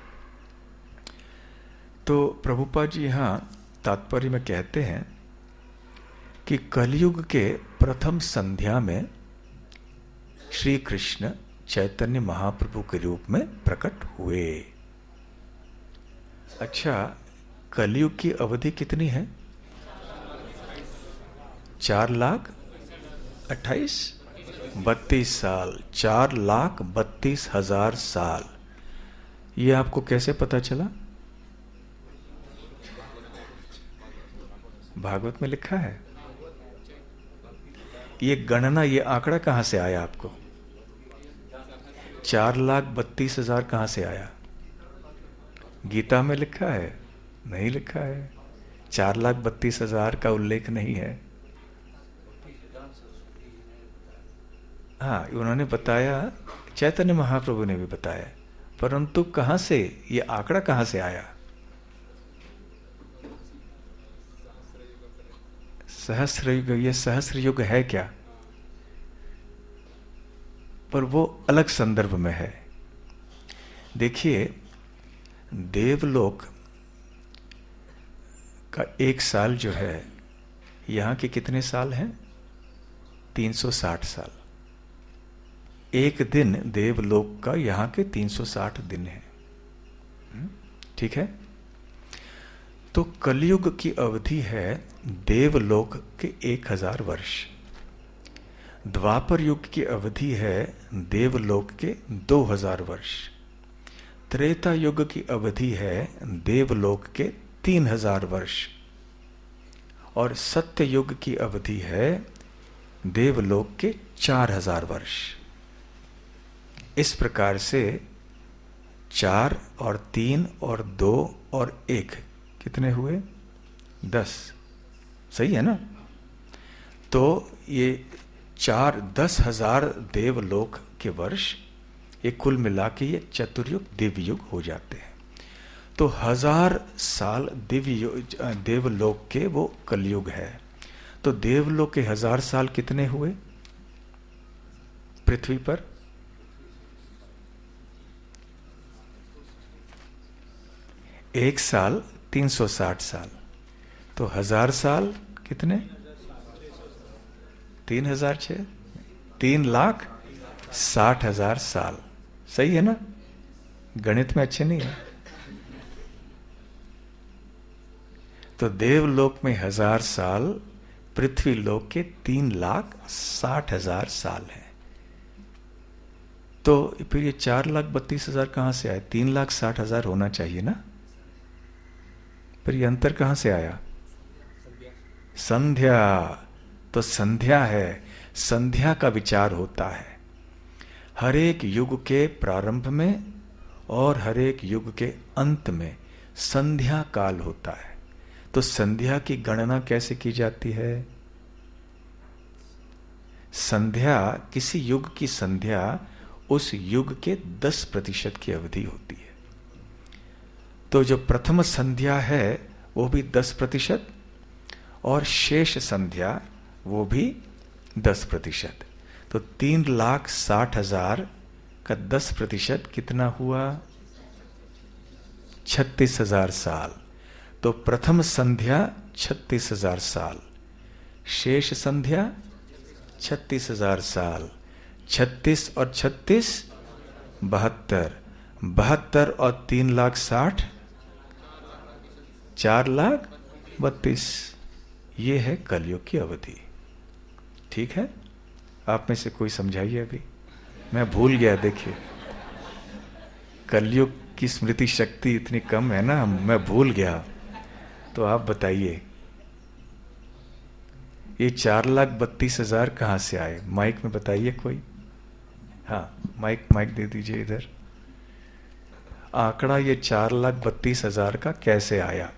तो प्रभुपाद जी यहां तात्पर्य में कहते हैं कि कलयुग के प्रथम संध्या में श्री कृष्ण चैतन्य महाप्रभु के रूप में प्रकट हुए। अच्छा, कलयुग की अवधि कितनी है? 4,28,32 साल, 4,32,000 साल। ये आपको कैसे पता चला? भागवत में लिखा है। ये गणना, ये आंकड़ा कहां से आया आपको? 4,32,000 कहां से आया? गीता में लिखा है? नहीं लिखा है। 4,32,000 का उल्लेख नहीं है। हाँ, उन्होंने बताया, चैतन्य महाप्रभु ने भी बताया, परंतु कहां से ये आंकड़ा कहां से आया? सहस्र युग। ये सहस्र युग है क्या? पर वो अलग संदर्भ में है। देखिए, देवलोक का एक साल जो है, यहां के कितने साल हैं? 360 साल। एक दिन देवलोक का यहां के 360 दिन है। ठीक है? तो कलयुग की अवधि है देवलोक के 1,000 वर्ष। द्वापर युग की अवधि है देवलोक के 2,000 वर्ष। त्रेता युग की अवधि है देवलोक के 3,000 वर्ष। और सत्य युग की अवधि है देवलोक के 4,000 वर्ष। इस प्रकार से 4 और 3 और 2 और 1 कितने हुए? 10। सही है ना? तो ये 10,000 देवलोक के वर्ष, ये कुल मिला के ये चतुर्युग दिव्य युग हो जाते हैं। तो 1,000 साल देवलोक के वो कलयुग है। तो देवलोक के 1,000 साल कितने हुए पृथ्वी पर? एक साल 360 साल। तो 1,000 साल कितने? 3,006, 3,60,000 साल। सही है ना? गणित में अच्छे नहीं है। तो देवलोक में 1,000 साल, पृथ्वी लोक के 3,60,000 साल है। तो फिर ये 4,32,000 कहां से आए? 3,60,000 होना चाहिए ना? फिर ये अंतर कहां से आया? संध्या। तो संध्या है, संध्या का विचार होता है हर एक युग के प्रारंभ में और हर एक युग के अंत में। संध्या काल होता है। तो तो संध्या की गणना कैसे की जाती है? संध्या, किसी युग की संध्या उस युग के 10% की अवधि होती है। तो जो प्रथम संध्या है वो भी 10% और शेष संध्या वो भी 10%। तो 3,60,000 का 10% कितना हुआ? 36,000 साल। तो प्रथम संध्या 36,000 साल, शेष संध्या 36,000 साल। 36 और 36 72, 72 और 3,60,000 4,32,000। ये है कलयुग की अवधि। ठीक है, आप में से कोई समझाइए। अभी मैं भूल गया। देखिए, कलयुग की स्मृति शक्ति इतनी कम है ना, मैं भूल गया। तो आप बताइए, ये 4,32,000 कहां से आए? माइक में बताइए कोई। हाँ, माइक दे दीजिए इधर। आंकड़ा ये 4,32,000 का कैसे आया?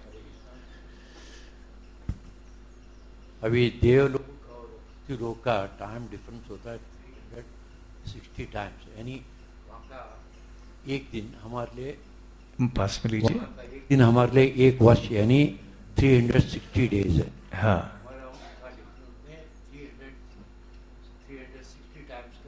अभी देवलोक और लोक का टाइम डिफरेंस होता है 360 टाइम्स, यानी वहाँ का एक दिन हमारे लिए, पास में लीजिए, एक दिन हमारे लिए एक वर्ष यानी 360 डेज है। हाँ, हमारा वहाँ डिफरेंस में 360 टाइम्स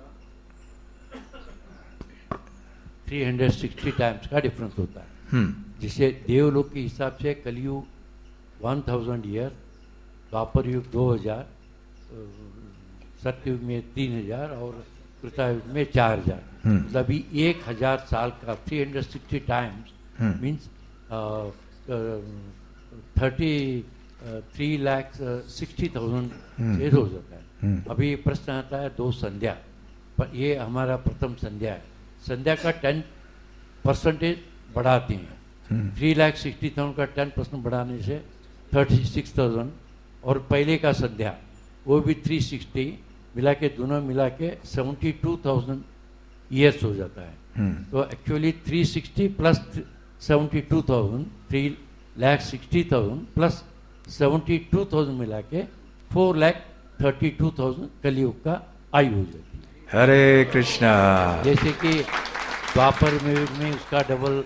का 360 टाइम्स का डिफरेंस होता है। जिसे देवलोक के हिसाब से कलयुग 1000 ईयर, द्वापर युग 2000, सत्ययुग में 3000 और त्रेतायुग में 4000। मतलब 1000 साल का 360 टाइम्स मीन्स 3,60,000 डेज हो जाता है। अभी प्रश्न आता है 2 संध्या, पर ये हमारा प्रथम संध्या है। संध्या का 10% बढ़ाते हैं। 3,60,000 का 10% बढ़ाने से 36,000, और पहले का संध्या वो भी 360 मिला के, दोनों मिला के 72,000 ईयर्स हो जाता है। तो एक्चुअली 360 प्लस 72,000, 3,60,000 प्लस 72,000 मिला के 4,32,000 कलयुग का आयु हो जाती है। हरे कृष्णा। जैसे कि द्वापर में उसका डबल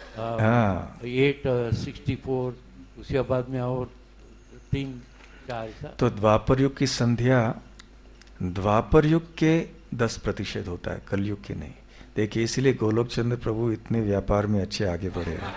864, उसके बाद में और 3-4। तो द्वापर युग की संध्या द्वापर युग के 10% होता है, कलयुग की नहीं। देखिए, इसीलिए गोलोक चंद्र प्रभु इतने व्यापार में अच्छे आगे बढ़े हैं।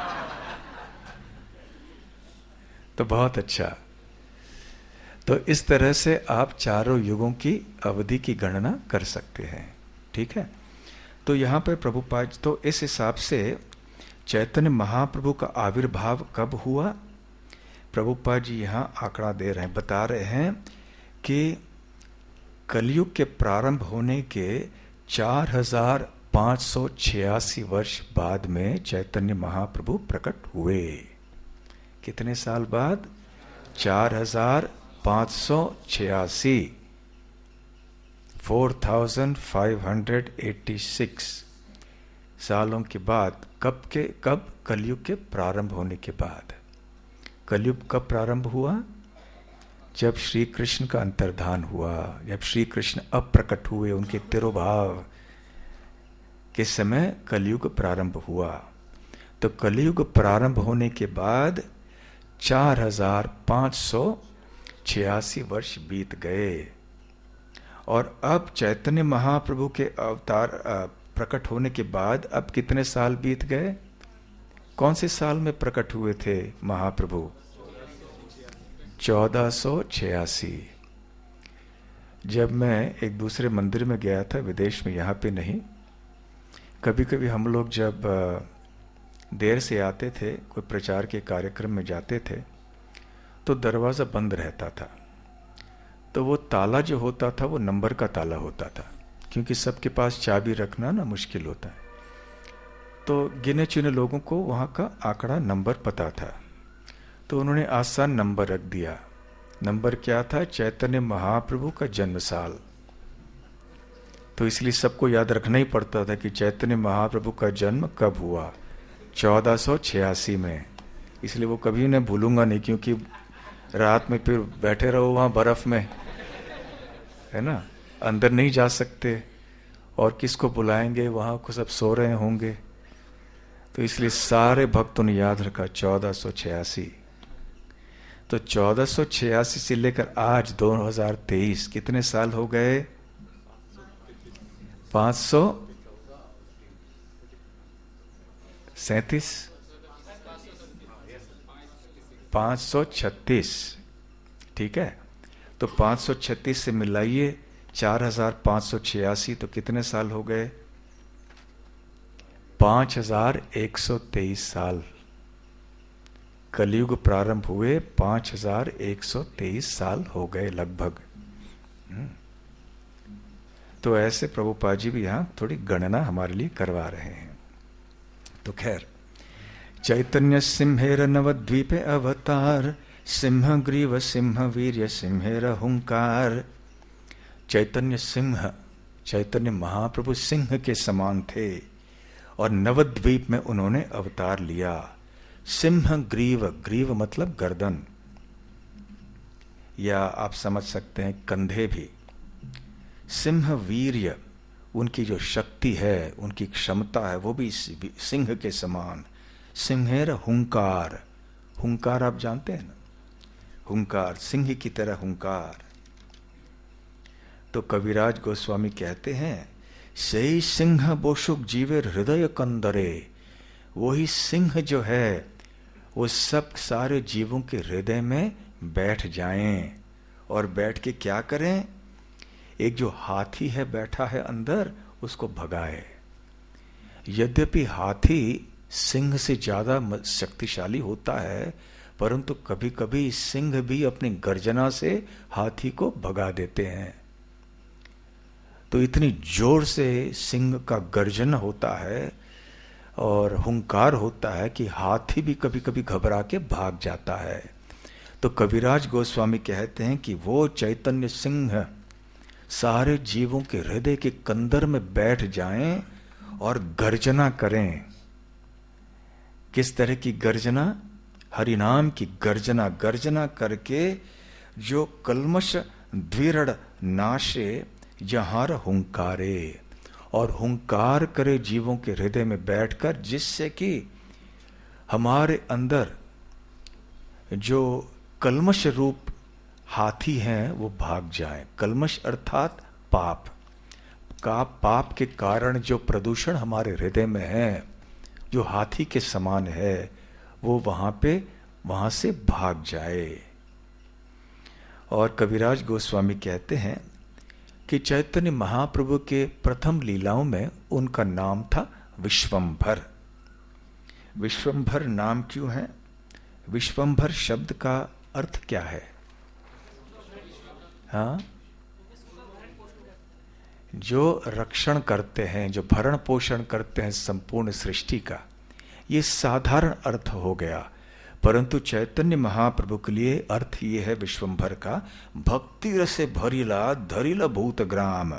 तो बहुत अच्छा। तो इस तरह से आप चारों युगों की अवधि की गणना कर सकते हैं। ठीक है, तो यहां पर प्रभुपाद, तो इस हिसाब से चैतन्य महाप्रभु का आविर्भाव कब हुआ? प्रभुपाद जी यहां आंकड़ा दे रहे हैं, बता रहे हैं कि कलयुग के प्रारंभ होने के 4,586 वर्ष बाद में चैतन्य महाप्रभु प्रकट हुए। कितने साल बाद? 4,586, 4,586 सालों के बाद। कब कलयुग के प्रारंभ होने के बाद। कलयुग कब प्रारंभ हुआ? जब श्री कृष्ण का अंतर्धान हुआ, जब श्री कृष्ण अप्रकट हुए, उनके तिरोभाव के समय कलयुग प्रारंभ हुआ। तो कलयुग प्रारंभ होने के बाद 4,586 वर्ष बीत गए, और अब चैतन्य महाप्रभु के अवतार प्रकट होने के बाद अब कितने साल बीत गए? कौन से साल में प्रकट हुए थे महाप्रभु? 1486। जब मैं एक दूसरे मंदिर में गया था विदेश में, यहाँ पे नहीं, कभी कभी हम लोग जब देर से आते थे, कोई प्रचार के कार्यक्रम में जाते थे, तो दरवाज़ा बंद रहता था। तो वो ताला जो होता था वो नंबर का ताला होता था, क्योंकि सबके पास चाबी रखना ना मुश्किल होता है। तो गिने चुने लोगों को वहाँ का आंकड़ा नंबर पता था, तो उन्होंने आसान नंबर रख दिया। नंबर क्या था? चैतन्य महाप्रभु का जन्म साल। तो इसलिए सबको याद रखना ही पड़ता था कि चैतन्य महाप्रभु का जन्म कब हुआ? 1486 में। इसलिए वो कभी नहीं भूलूंगा नहीं, क्योंकि रात में फिर बैठे रहो वहाँ बर्फ में, है ना, अंदर नहीं जा सकते और किसको बुलाएंगे, वहाँ को सब सो रहे होंगे। तो इसलिए सारे भक्तों ने याद रखा 1486। तो 1486 से लेकर आज 2023 कितने साल हो गए? 536। ठीक है, तो 536 से मिलाइए 4586, तो कितने साल हो गए? 5123 साल। कलयुग प्रारंभ हुए 5123 साल हो गए लगभग। तो ऐसे प्रभुपाद जी भी यहां थोड़ी गणना हमारे लिए करवा रहे हैं। तो खैर, चैतन्य सिंहेर नवद्वीपे अवतार, सिंह ग्रीव सिंह वीर्य सिंहेर हुंकार। चैतन्य सिंह, चैतन्य महाप्रभु सिंह के समान थे और नवद्वीप में उन्होंने अवतार लिया। सिंह ग्रीव, ग्रीव मतलब गर्दन, या आप समझ सकते हैं कंधे भी। सिंह वीर्य, उनकी जो शक्ति है, उनकी क्षमता है, वो भी सिंह के समान। सिंहेर हुंकार, हुंकार आप जानते हैं ना, हुंकार, सिंह की तरह हुंकार। तो कविराज गोस्वामी कहते हैं, सही सिंह बोशुक जीवे हृदय कंदरे। वही सिंह जो है वो सब सारे जीवों के हृदय में बैठ जाएं। और बैठ के क्या करें? एक जो हाथी है बैठा है अंदर, उसको भगाए। यद्यपि हाथी सिंह से ज्यादा शक्तिशाली होता है, परंतु कभी कभी सिंह भी अपनी गर्जना से हाथी को भगा देते हैं। तो इतनी जोर से सिंह का गर्जन होता है और हुंकार होता है कि हाथी भी कभी कभी घबरा के भाग जाता है। तो कविराज गोस्वामी कहते हैं कि वो चैतन्य सिंह सारे जीवों के हृदय के कंदर में बैठ जाएं और गर्जना करें। किस तरह की गर्जना? हरिनाम की गर्जना। गर्जना करके जो कल्मश द्विरण नाशे जहार हुंकारे, और हुंकार करे जीवों के हृदय में बैठकर, जिससे कि हमारे अंदर जो कल्मश रूप हाथी हैं वो भाग जाए। कल्मश अर्थात पाप का, पाप के कारण जो प्रदूषण हमारे हृदय में है, जो हाथी के समान है, वो वहां से भाग जाए। और कविराज गोस्वामी कहते हैं कि चैतन्य महाप्रभु के प्रथम लीलाओं में उनका नाम था विश्वंभर। विश्वंभर नाम क्यों है? विश्वंभर शब्द का अर्थ क्या है? हाँ, जो रक्षण करते हैं, जो भरण पोषण करते हैं संपूर्ण सृष्टि का, ये साधारण अर्थ हो गया। परंतु चैतन्य महाप्रभु के लिए अर्थ ये है विश्वंभर का, भक्ति रसे भरिला धरिला भूत ग्राम।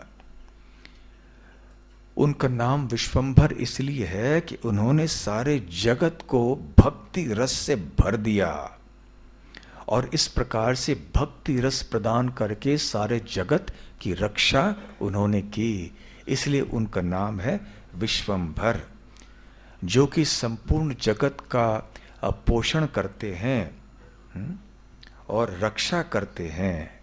उनका नाम विश्वंभर इसलिए है कि उन्होंने सारे जगत को भक्ति रस से भर दिया और इस प्रकार से भक्ति रस प्रदान करके सारे जगत की रक्षा उन्होंने की। इसलिए उनका नाम है विश्वंभर, जो कि संपूर्ण जगत का पोषण करते हैं और रक्षा करते हैं।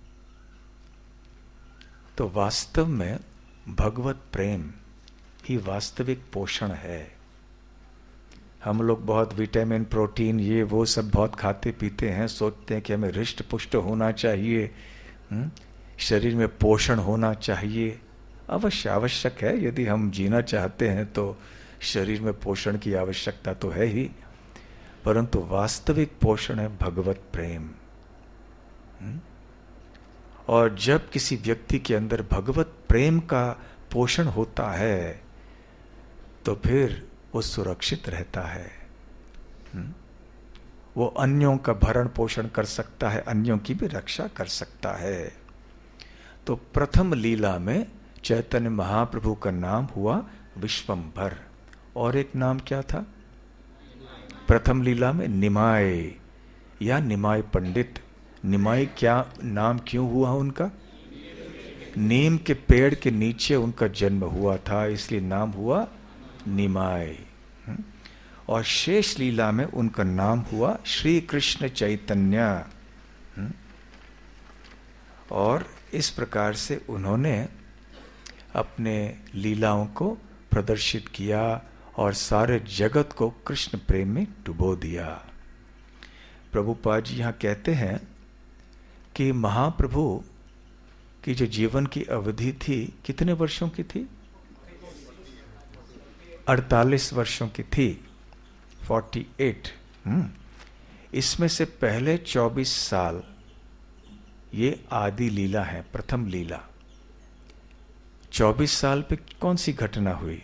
तो वास्तव में भगवत प्रेम ही वास्तविक पोषण है। हम लोग बहुत विटामिन, प्रोटीन, ये वो सब बहुत खाते पीते हैं, सोचते हैं कि हमें हृष्ट पुष्ट होना चाहिए, शरीर में पोषण होना चाहिए। अवश्य आवश्यक है, यदि हम जीना चाहते हैं तो शरीर में पोषण की आवश्यकता तो है ही, परंतु वास्तविक पोषण है भगवत प्रेम। और जब किसी व्यक्ति के अंदर भगवत प्रेम का पोषण होता है तो फिर वो सुरक्षित रहता है। वो अन्यों का भरण पोषण कर सकता है, अन्यों की भी रक्षा कर सकता है। तो प्रथम लीला में चैतन्य महाप्रभु का नाम हुआ विश्वंभर, और एक नाम क्या था? प्रथम लीला में निमाय या निमाय पंडित, निमाय क्या नाम क्यों हुआ उनका? नीम के पेड़ के नीचे उनका जन्म हुआ था, इसलिए नाम हुआ निमाय। और शेष लीला में उनका नाम हुआ श्री कृष्ण चैतन्य। और इस प्रकार से उन्होंने अपने लीलाओं को प्रदर्शित किया और सारे जगत को कृष्ण प्रेम में डुबो दिया। प्रभुपाद जी यहाँ कहते हैं कि महाप्रभु की जो जीवन की अवधि थी कितने वर्षों की थी? 48 वर्षों की थी, 48। इसमें से पहले 24 साल ये आदि लीला है, प्रथम लीला। 24 साल पे कौन सी घटना हुई?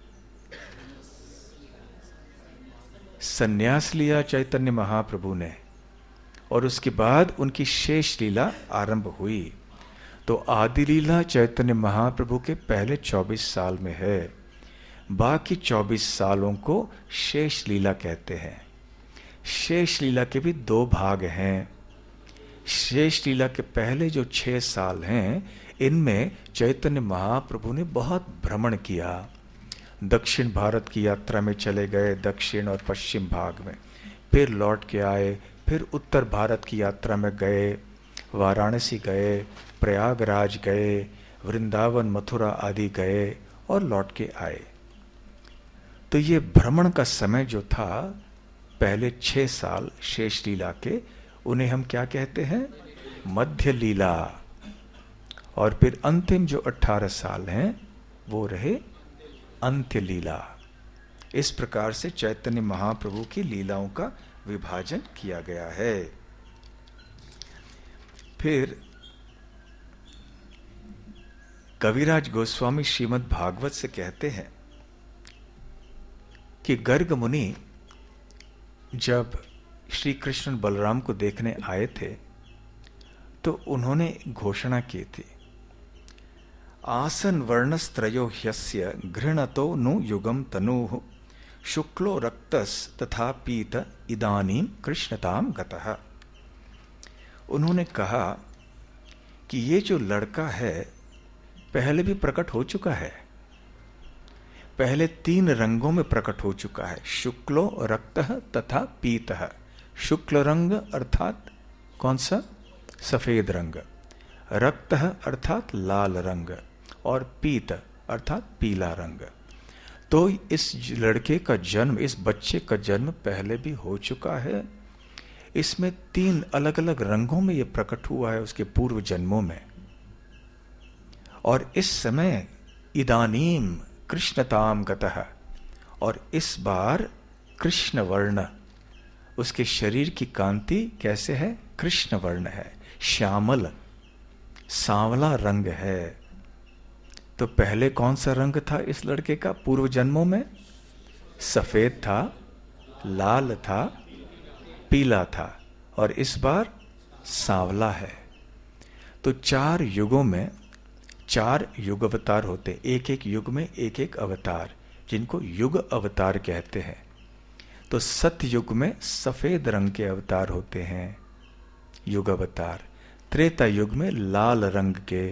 संन्यास लिया चैतन्य महाप्रभु ने और उसके बाद उनकी शेष लीला आरंभ हुई। तो आदि लीला चैतन्य महाप्रभु के पहले 24 साल में है, बाकी 24 सालों को शेष लीला कहते हैं। शेष लीला के भी 2 भाग हैं। शेष लीला के पहले जो 6 साल हैं, इनमें चैतन्य महाप्रभु ने बहुत भ्रमण किया। दक्षिण भारत की यात्रा में चले गए, दक्षिण और पश्चिम भाग में, फिर लौट के आए, फिर उत्तर भारत की यात्रा में गए, वाराणसी गए, प्रयागराज गए, वृंदावन मथुरा आदि गए और लौट के आए। तो ये भ्रमण का समय जो था, पहले 6 साल शेष लीला के, उन्हें हम क्या कहते हैं? मध्य लीला। और फिर अंतिम जो 18 साल हैं वो रहे अंत्य लीला। इस प्रकार से चैतन्य महाप्रभु की लीलाओं का विभाजन किया गया है। फिर कविराज गोस्वामी श्रीमद् भागवत से कहते हैं कि गर्ग मुनि जब श्री कृष्ण बलराम को देखने आए थे तो उन्होंने घोषणा की थी, आसन वर्णस्त्रयो ह्यस्य घृणतो नु युगम तनुः शुक्लो रक्तस तथा पीत इदानीं कृष्णताम गतः। उन्होंने कहा कि ये जो लड़का है पहले भी प्रकट हो चुका है, पहले 3 रंगों में प्रकट हो चुका है, शुक्लो रक्तः तथा पीतः। शुक्ल रंग अर्थात कौन सा? सफेद रंग, रक्तः अर्थात लाल रंग, और पीत अर्थात पीला रंग। तो इस लड़के का जन्म, इस बच्चे का जन्म पहले भी हो चुका है। इसमें 3 अलग अलग रंगों में यह प्रकट हुआ है उसके पूर्व जन्मों में। और इस समय इदानीम कृष्णताम गतः, और इस बार कृष्ण वर्ण, उसके शरीर की कांति कैसे है? कृष्ण वर्ण है, श्यामल सांवला रंग है। तो पहले कौन सा रंग था इस लड़के का पूर्व जन्मों में? सफेद था, लाल था, पीला था, और इस बार सांवला है। तो 4 युगों में 4 युग अवतार होते, एक एक युग में एक एक अवतार, जिनको युग अवतार कहते हैं। तो सत्य युग में सफेद रंग के अवतार होते हैं, युग अवतार। त्रेता युग में लाल रंग के,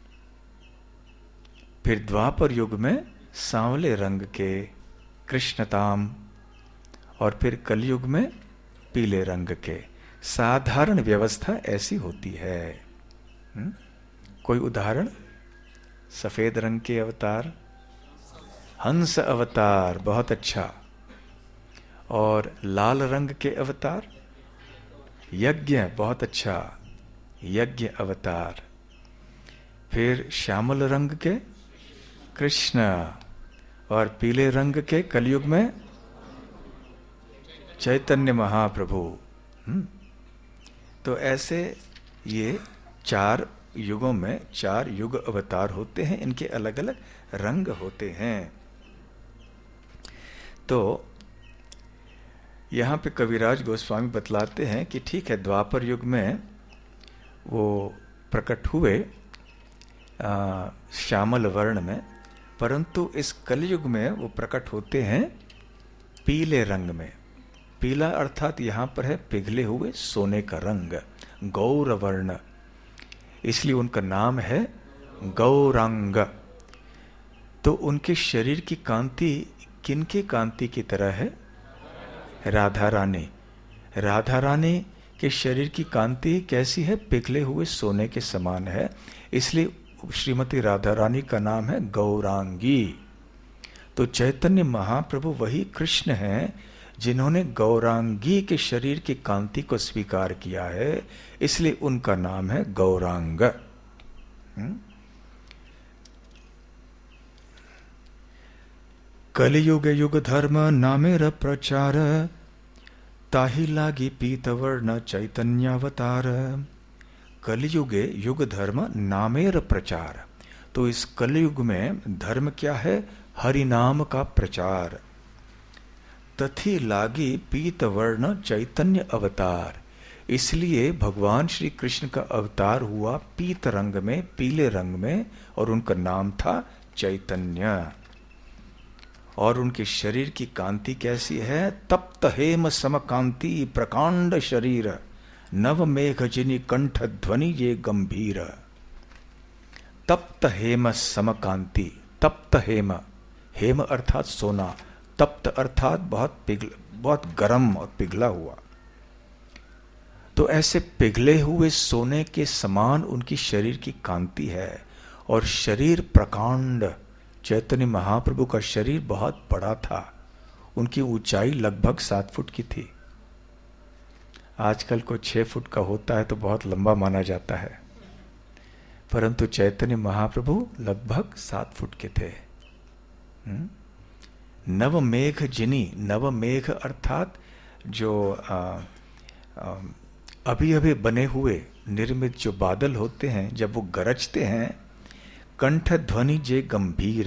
फिर द्वापर युग में सांवले रंग के कृष्णताम, और फिर कलयुग में पीले रंग के। साधारण व्यवस्था ऐसी होती है। कोई उदाहरण? सफेद रंग के अवतार, हंस अवतार, बहुत अच्छा। और लाल रंग के अवतार, यज्ञ, बहुत अच्छा, यज्ञ अवतार। फिर श्यामल रंग के कृष्ण, और पीले रंग के कलयुग में चैतन्य महाप्रभु। तो ऐसे ये 4 युगों में 4 युग अवतार होते हैं, इनके अलग अलग रंग होते हैं। तो यहाँ पे कविराज गोस्वामी बतलाते हैं कि ठीक है, द्वापर युग में वो प्रकट हुए श्यामल वर्ण में, परंतु इस कलयुग में वो प्रकट होते हैं पीले रंग में। पीला अर्थात यहां पर है पिघले हुए सोने का रंग, गौरवर्ण, इसलिए उनका नाम है गौरांग। तो उनके शरीर की कांति किनके कांति की तरह है? राधा रानी। राधा रानी के शरीर की कांति कैसी है? पिघले हुए सोने के समान है, इसलिए श्रीमती राधा रानी का नाम है गौरांगी। तो चैतन्य महाप्रभु वही कृष्ण हैं जिन्होंने गौरांगी के शरीर की कांति को स्वीकार किया है, इसलिए उनका नाम है गौरांग। कलियुग युग धर्म नामेर प्रचार, ताहि लागी पीतवर्ण चैतन्यावतार। कलियुगे युग धर्म नामेर प्रचार, तो इस कलियुग में धर्म क्या है? हरि नाम का प्रचार। तथि लागी पीतवर्ण चैतन्य अवतार, इसलिए भगवान श्री कृष्ण का अवतार हुआ पीत रंग में, पीले रंग में, और उनका नाम था चैतन्य। और उनके शरीर की कांति कैसी है? तप्त हेम समकांति प्रकांड शरीर, नव मेघ जिनि कंठ ध्वनि ये गंभीर। तप्त हेम समकांति, तप्त हेम, हेम अर्थात सोना, तप्त अर्थात बहुत गर्म और पिघला हुआ। तो ऐसे पिघले हुए सोने के समान उनकी शरीर की कांति है। और शरीर प्रकांड, चैतन्य महाप्रभु का शरीर बहुत बड़ा था, उनकी ऊंचाई लगभग 7 फुट की थी। आजकल को 6 फुट का होता है तो बहुत लंबा माना जाता है, परंतु चैतन्य महाप्रभु लगभग 7 फुट के थे। नव मेघ जिनी, नव मेघ अर्थात जो अभी अभी बने हुए निर्मित जो बादल होते हैं, जब वो गरजते हैं, कंठ ध्वनि जे गंभीर,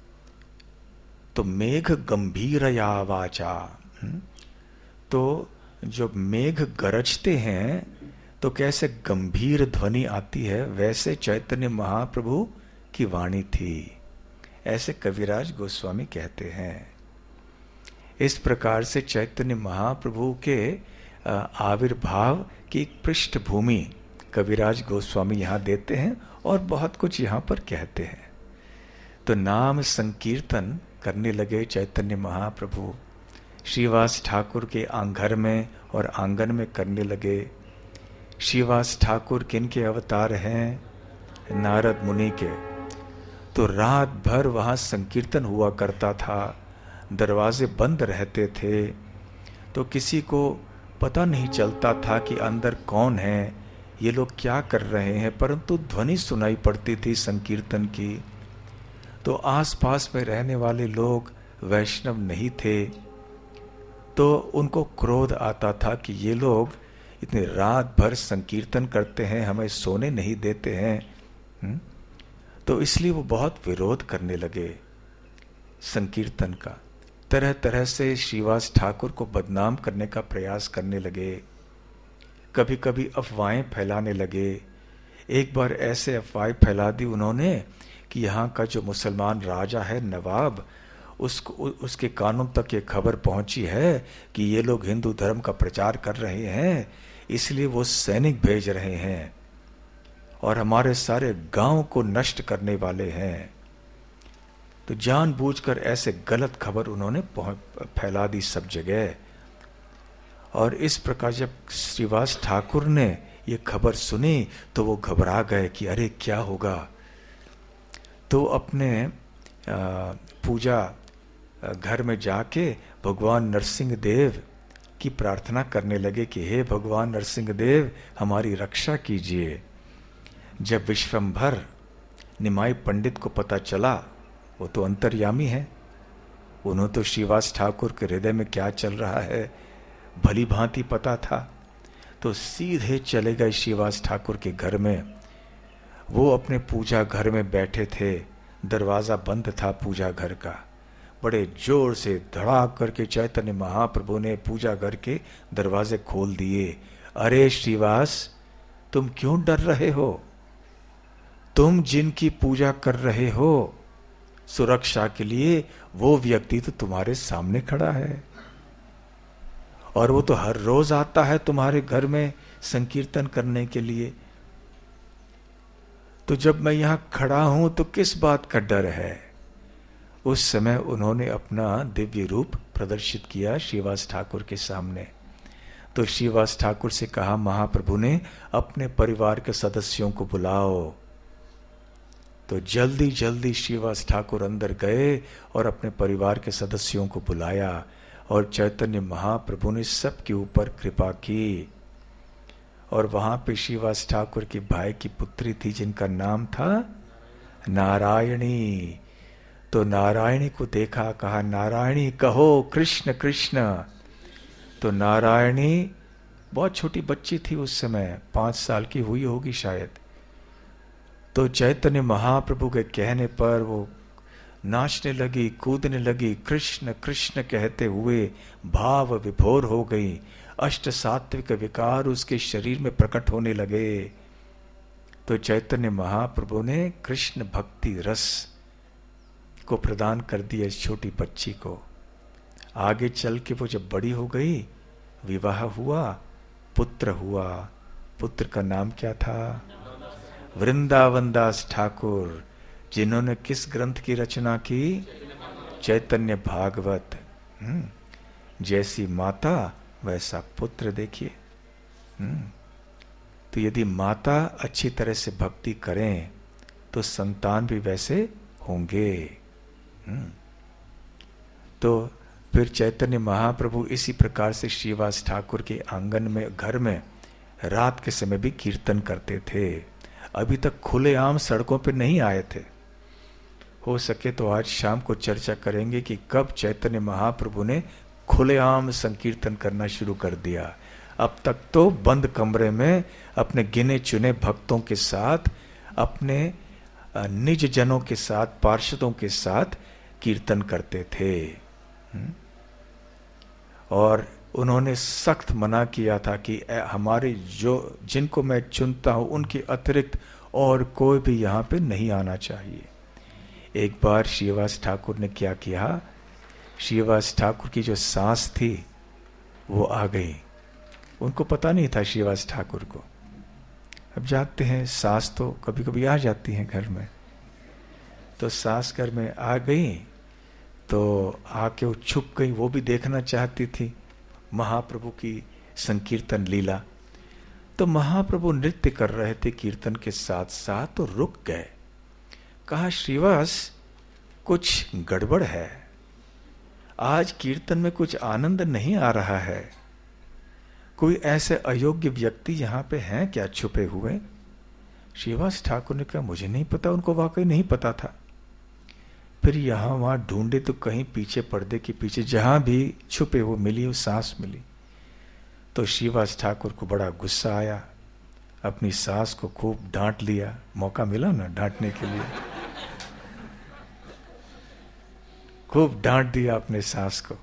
तो मेघ गंभीर या वाचा। तो जब मेघ गरजते हैं तो कैसे गंभीर ध्वनि आती है, वैसे चैतन्य महाप्रभु की वाणी थी, ऐसे कविराज गोस्वामी कहते हैं। इस प्रकार से चैतन्य महाप्रभु के आविर्भाव की पृष्ठभूमि कविराज गोस्वामी यहाँ देते हैं और बहुत कुछ यहाँ पर कहते हैं। तो नाम संकीर्तन करने लगे चैतन्य महाप्रभु, श्रीवास ठाकुर के घर में और आंगन में करने लगे। श्रीवास ठाकुर किनके अवतार हैं? नारद मुनि के। तो रात भर वहाँ संकीर्तन हुआ करता था, दरवाजे बंद रहते थे, तो किसी को पता नहीं चलता था कि अंदर कौन है, ये लोग क्या कर रहे हैं, परंतु ध्वनि सुनाई पड़ती थी संकीर्तन की। तो आसपास में रहने वाले लोग वैष्णव नहीं थे, तो उनको क्रोध आता था कि ये लोग इतने रात भर संकीर्तन करते हैं, हमें सोने नहीं देते हैं। तो इसलिए वो बहुत विरोध करने लगे संकीर्तन का, तरह तरह से श्रीवास ठाकुर को बदनाम करने का प्रयास करने लगे, कभी कभी अफवाहें फैलाने लगे। एक बार ऐसे अफवाहें फैला दी उन्होंने कि यहाँ का जो मुसलमान राजा है नवाब, उसके कानों तक ये खबर पहुंची है कि ये लोग हिंदू धर्म का प्रचार कर रहे हैं, इसलिए वो सैनिक भेज रहे हैं और हमारे सारे गांव को नष्ट करने वाले हैं। तो जानबूझकर ऐसे गलत खबर उन्होंने फैला दी सब जगह। और इस प्रकार जब श्रीवास ठाकुर ने ये खबर सुनी तो वो घबरा गए कि अरे क्या होगा। तो अपने पूजा घर में जाके भगवान नरसिंह देव की प्रार्थना करने लगे कि हे भगवान नरसिंह देव, हमारी रक्षा कीजिए। जब विश्वंभर निमाई पंडित को पता चला, वो तो अंतर्यामी है, उन्होंने तो श्रीवास ठाकुर के हृदय में क्या चल रहा है भली भांति पता था, तो सीधे चले गए श्रीवास ठाकुर के घर में। वो अपने पूजा घर में बैठे थे, दरवाजा बंद था पूजा घर का। बड़े जोर से धड़ाक करके चैतन्य महाप्रभु ने पूजा घर के दरवाजे खोल दिए। अरे श्रीवास, तुम क्यों डर रहे हो? तुम जिनकी पूजा कर रहे हो, सुरक्षा के लिए वो व्यक्ति तो तुम्हारे सामने खड़ा है और वो तो हर रोज आता है तुम्हारे घर में संकीर्तन करने के लिए, तो जब मैं यहां खड़ा हूं तो किस बात का डर है। उस समय उन्होंने अपना दिव्य रूप प्रदर्शित किया श्रीवास ठाकुर के सामने। तो श्रीवास ठाकुर से कहा, महाप्रभु ने अपने परिवार के सदस्यों को बुलाओ। तो जल्दी जल्दी श्रीवास ठाकुर अंदर गए और अपने परिवार के सदस्यों को बुलाया, और चैतन्य महाप्रभु ने सबके ऊपर कृपा की। और वहां पे श्रीवास ठाकुर के भाई की पुत्री थी जिनका नाम था नारायणी। तो नारायणी को देखा, कहा, नारायणी कहो कृष्ण कृष्ण। तो नारायणी बहुत छोटी बच्ची थी उस समय, 5 साल की हुई होगी शायद। तो चैतन्य महाप्रभु के कहने पर वो नाचने लगी, कूदने लगी, कृष्ण कृष्ण कहते हुए भाव विभोर हो गई। अष्ट सात्विक विकार उसके शरीर में प्रकट होने लगे। तो चैतन्य महाप्रभु ने कृष्ण भक्ति रस को प्रदान कर दिया इस छोटी बच्ची को। आगे चल के वो जब बड़ी हो गई, विवाह हुआ, पुत्र हुआ। पुत्र का नाम क्या था? वृंदावन दास ठाकुर, जिन्होंने किस ग्रंथ की रचना की? चैतन्य भागवत। जैसी माता वैसा पुत्र। देखिए, तो यदि माता अच्छी तरह से भक्ति करें तो संतान भी वैसे होंगे। तो फिर चैतन्य महाप्रभु इसी प्रकार से श्रीवास ठाकुर के आंगन में, घर में रात के समय भी कीर्तन करते थे। अभी तक खुलेआम सड़कों पे नहीं आए थे। हो सके तो आज शाम को चर्चा करेंगे कि कब चैतन्य महाप्रभु ने खुलेआम संकीर्तन करना शुरू कर दिया। अब तक तो बंद कमरे में अपने गिने चुने भक्तों के साथ, अपने निज जनों के साथ, पार्षदों के साथ कीर्तन करते थे। और उन्होंने सख्त मना किया था कि हमारे जिनको मैं चुनता हूं उनके अतिरिक्त और कोई भी यहां पे नहीं आना चाहिए। एक बार श्रीवास ठाकुर ने क्या किया, श्रीवास ठाकुर की जो सास थी वो आ गई। उनको पता नहीं था श्रीवास ठाकुर को। अब जानते हैं सास तो कभी कभी आ जाती हैं घर में। तो सास घर में आ गई तो आके वो छुप गई। वो भी देखना चाहती थी महाप्रभु की संकीर्तन लीला। तो महाप्रभु नृत्य कर रहे थे कीर्तन के साथ साथ, तो रुक गए। कहा, श्रीवास कुछ गड़बड़ है, आज कीर्तन में कुछ आनंद नहीं आ रहा है। कोई ऐसे अयोग्य व्यक्ति यहां पे हैं क्या छुपे हुए? श्रीवास ठाकुर ने कहा, मुझे नहीं पता। उनको वाकई नहीं पता था। फिर यहां वहां ढूंढे तो कहीं पीछे, पर्दे के पीछे जहां भी छुपे हुए मिली, वो सास मिली। तो श्रीवास ठाकुर को बड़ा गुस्सा आया, अपनी सास को खूब डांट लिया। मौका मिला ना डांटने के लिए, खूब डांट दिया अपने सास को।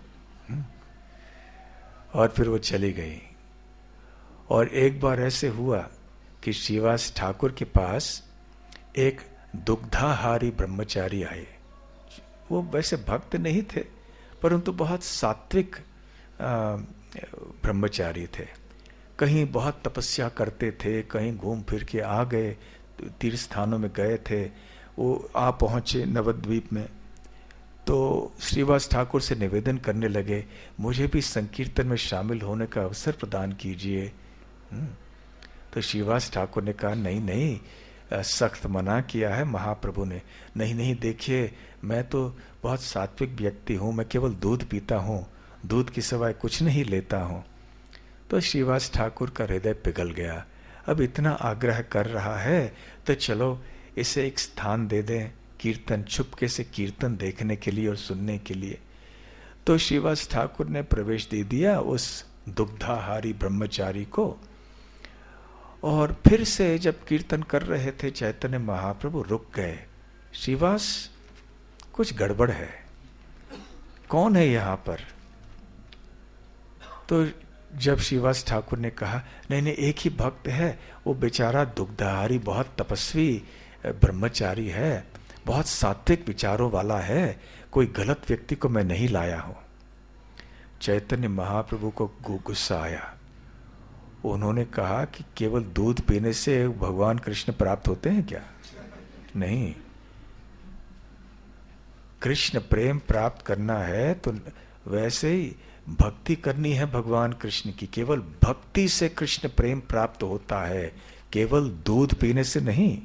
और फिर वो चली गई। और एक बार ऐसे हुआ कि श्रीवास ठाकुर के पास एक दुग्धाहारी ब्रह्मचारी आए। वो वैसे भक्त नहीं थे, परंतु बहुत सात्विक ब्रह्मचारी थे। कहीं बहुत तपस्या करते थे, कहीं घूम फिर के आ गए, तीर्थ स्थानों में गए थे। वो आ पहुंचे नवद्वीप में। तो श्रीवास ठाकुर से निवेदन करने लगे, मुझे भी संकीर्तन में शामिल होने का अवसर प्रदान कीजिए। तो श्रीवास ठाकुर ने कहा, नहीं नहीं, सख्त मना किया है महाप्रभु ने। नहीं नहीं, देखिए मैं तो बहुत सात्विक व्यक्ति हूं, मैं केवल दूध पीता हूं, दूध के सिवाय कुछ नहीं लेता हूं। तो श्रीवास ठाकुर का हृदय पिघल गया। अब इतना आग्रह कर रहा है तो चलो इसे एक स्थान दे दें, कीर्तन, चुपके से कीर्तन देखने के लिए और सुनने के लिए। तो श्रीवास ठाकुर ने प्रवेश दे दिया उस दुग्धाहारी ब्रह्मचारी को। और फिर से जब कीर्तन कर रहे थे चैतन्य महाप्रभु रुक गए। श्रीवास कुछ गड़बड़ है, कौन है यहां पर? तो जब श्रीवास ठाकुर ने कहा, नहीं नहीं, एक ही भक्त है, वो बेचारा दुग्धाहारी बहुत तपस्वी ब्रह्मचारी है, बहुत सात्विक विचारों वाला है, कोई गलत व्यक्ति को मैं नहीं लाया हूं। चैतन्य महाप्रभु को गुस्सा आया। उन्होंने कहा कि केवल दूध पीने से भगवान कृष्ण प्राप्त होते हैं क्या? नहीं। कृष्ण प्रेम प्राप्त करना है तो वैसे ही भक्ति करनी है भगवान कृष्ण की। केवल भक्ति से कृष्ण प्रेम प्राप्त होता है, केवल दूध पीने से नहीं।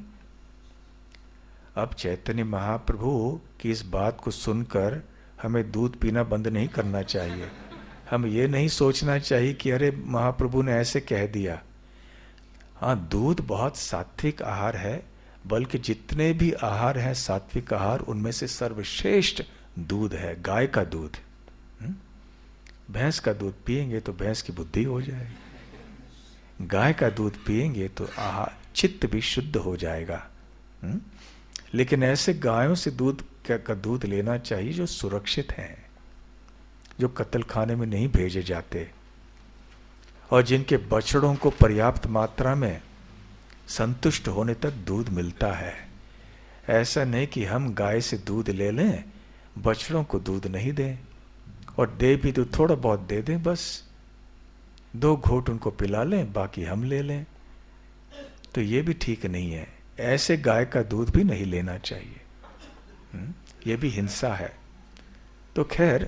अब चैतन्य महाप्रभु की इस बात को सुनकर हमें दूध पीना बंद नहीं करना चाहिए। हम ये नहीं सोचना चाहिए कि अरे महाप्रभु ने ऐसे कह दिया। हाँ, दूध बहुत सात्विक आहार है, बल्कि जितने भी आहार हैं सात्विक आहार, उनमें से सर्वश्रेष्ठ दूध है गाय का दूध। भैंस का दूध पिएंगे तो भैंस की बुद्धि हो जाएगी, गाय का दूध पिएंगे तो आहार चित्त भी शुद्ध हो जाएगा। लेकिन ऐसे गायों से दूध का दूध लेना चाहिए जो सुरक्षित हैं, जो कत्ल खाने में नहीं भेजे जाते, और जिनके बछड़ों को पर्याप्त मात्रा में संतुष्ट होने तक दूध मिलता है। ऐसा नहीं कि हम गाय से दूध ले लें, बछड़ों को दूध नहीं दें, और दे भी तो थोड़ा बहुत दे दें, बस 2 घूंट उनको पिला लें, बाकी हम ले लें। तो ये भी ठीक नहीं है। ऐसे गाय का दूध भी नहीं लेना चाहिए, ये भी हिंसा है। तो खैर,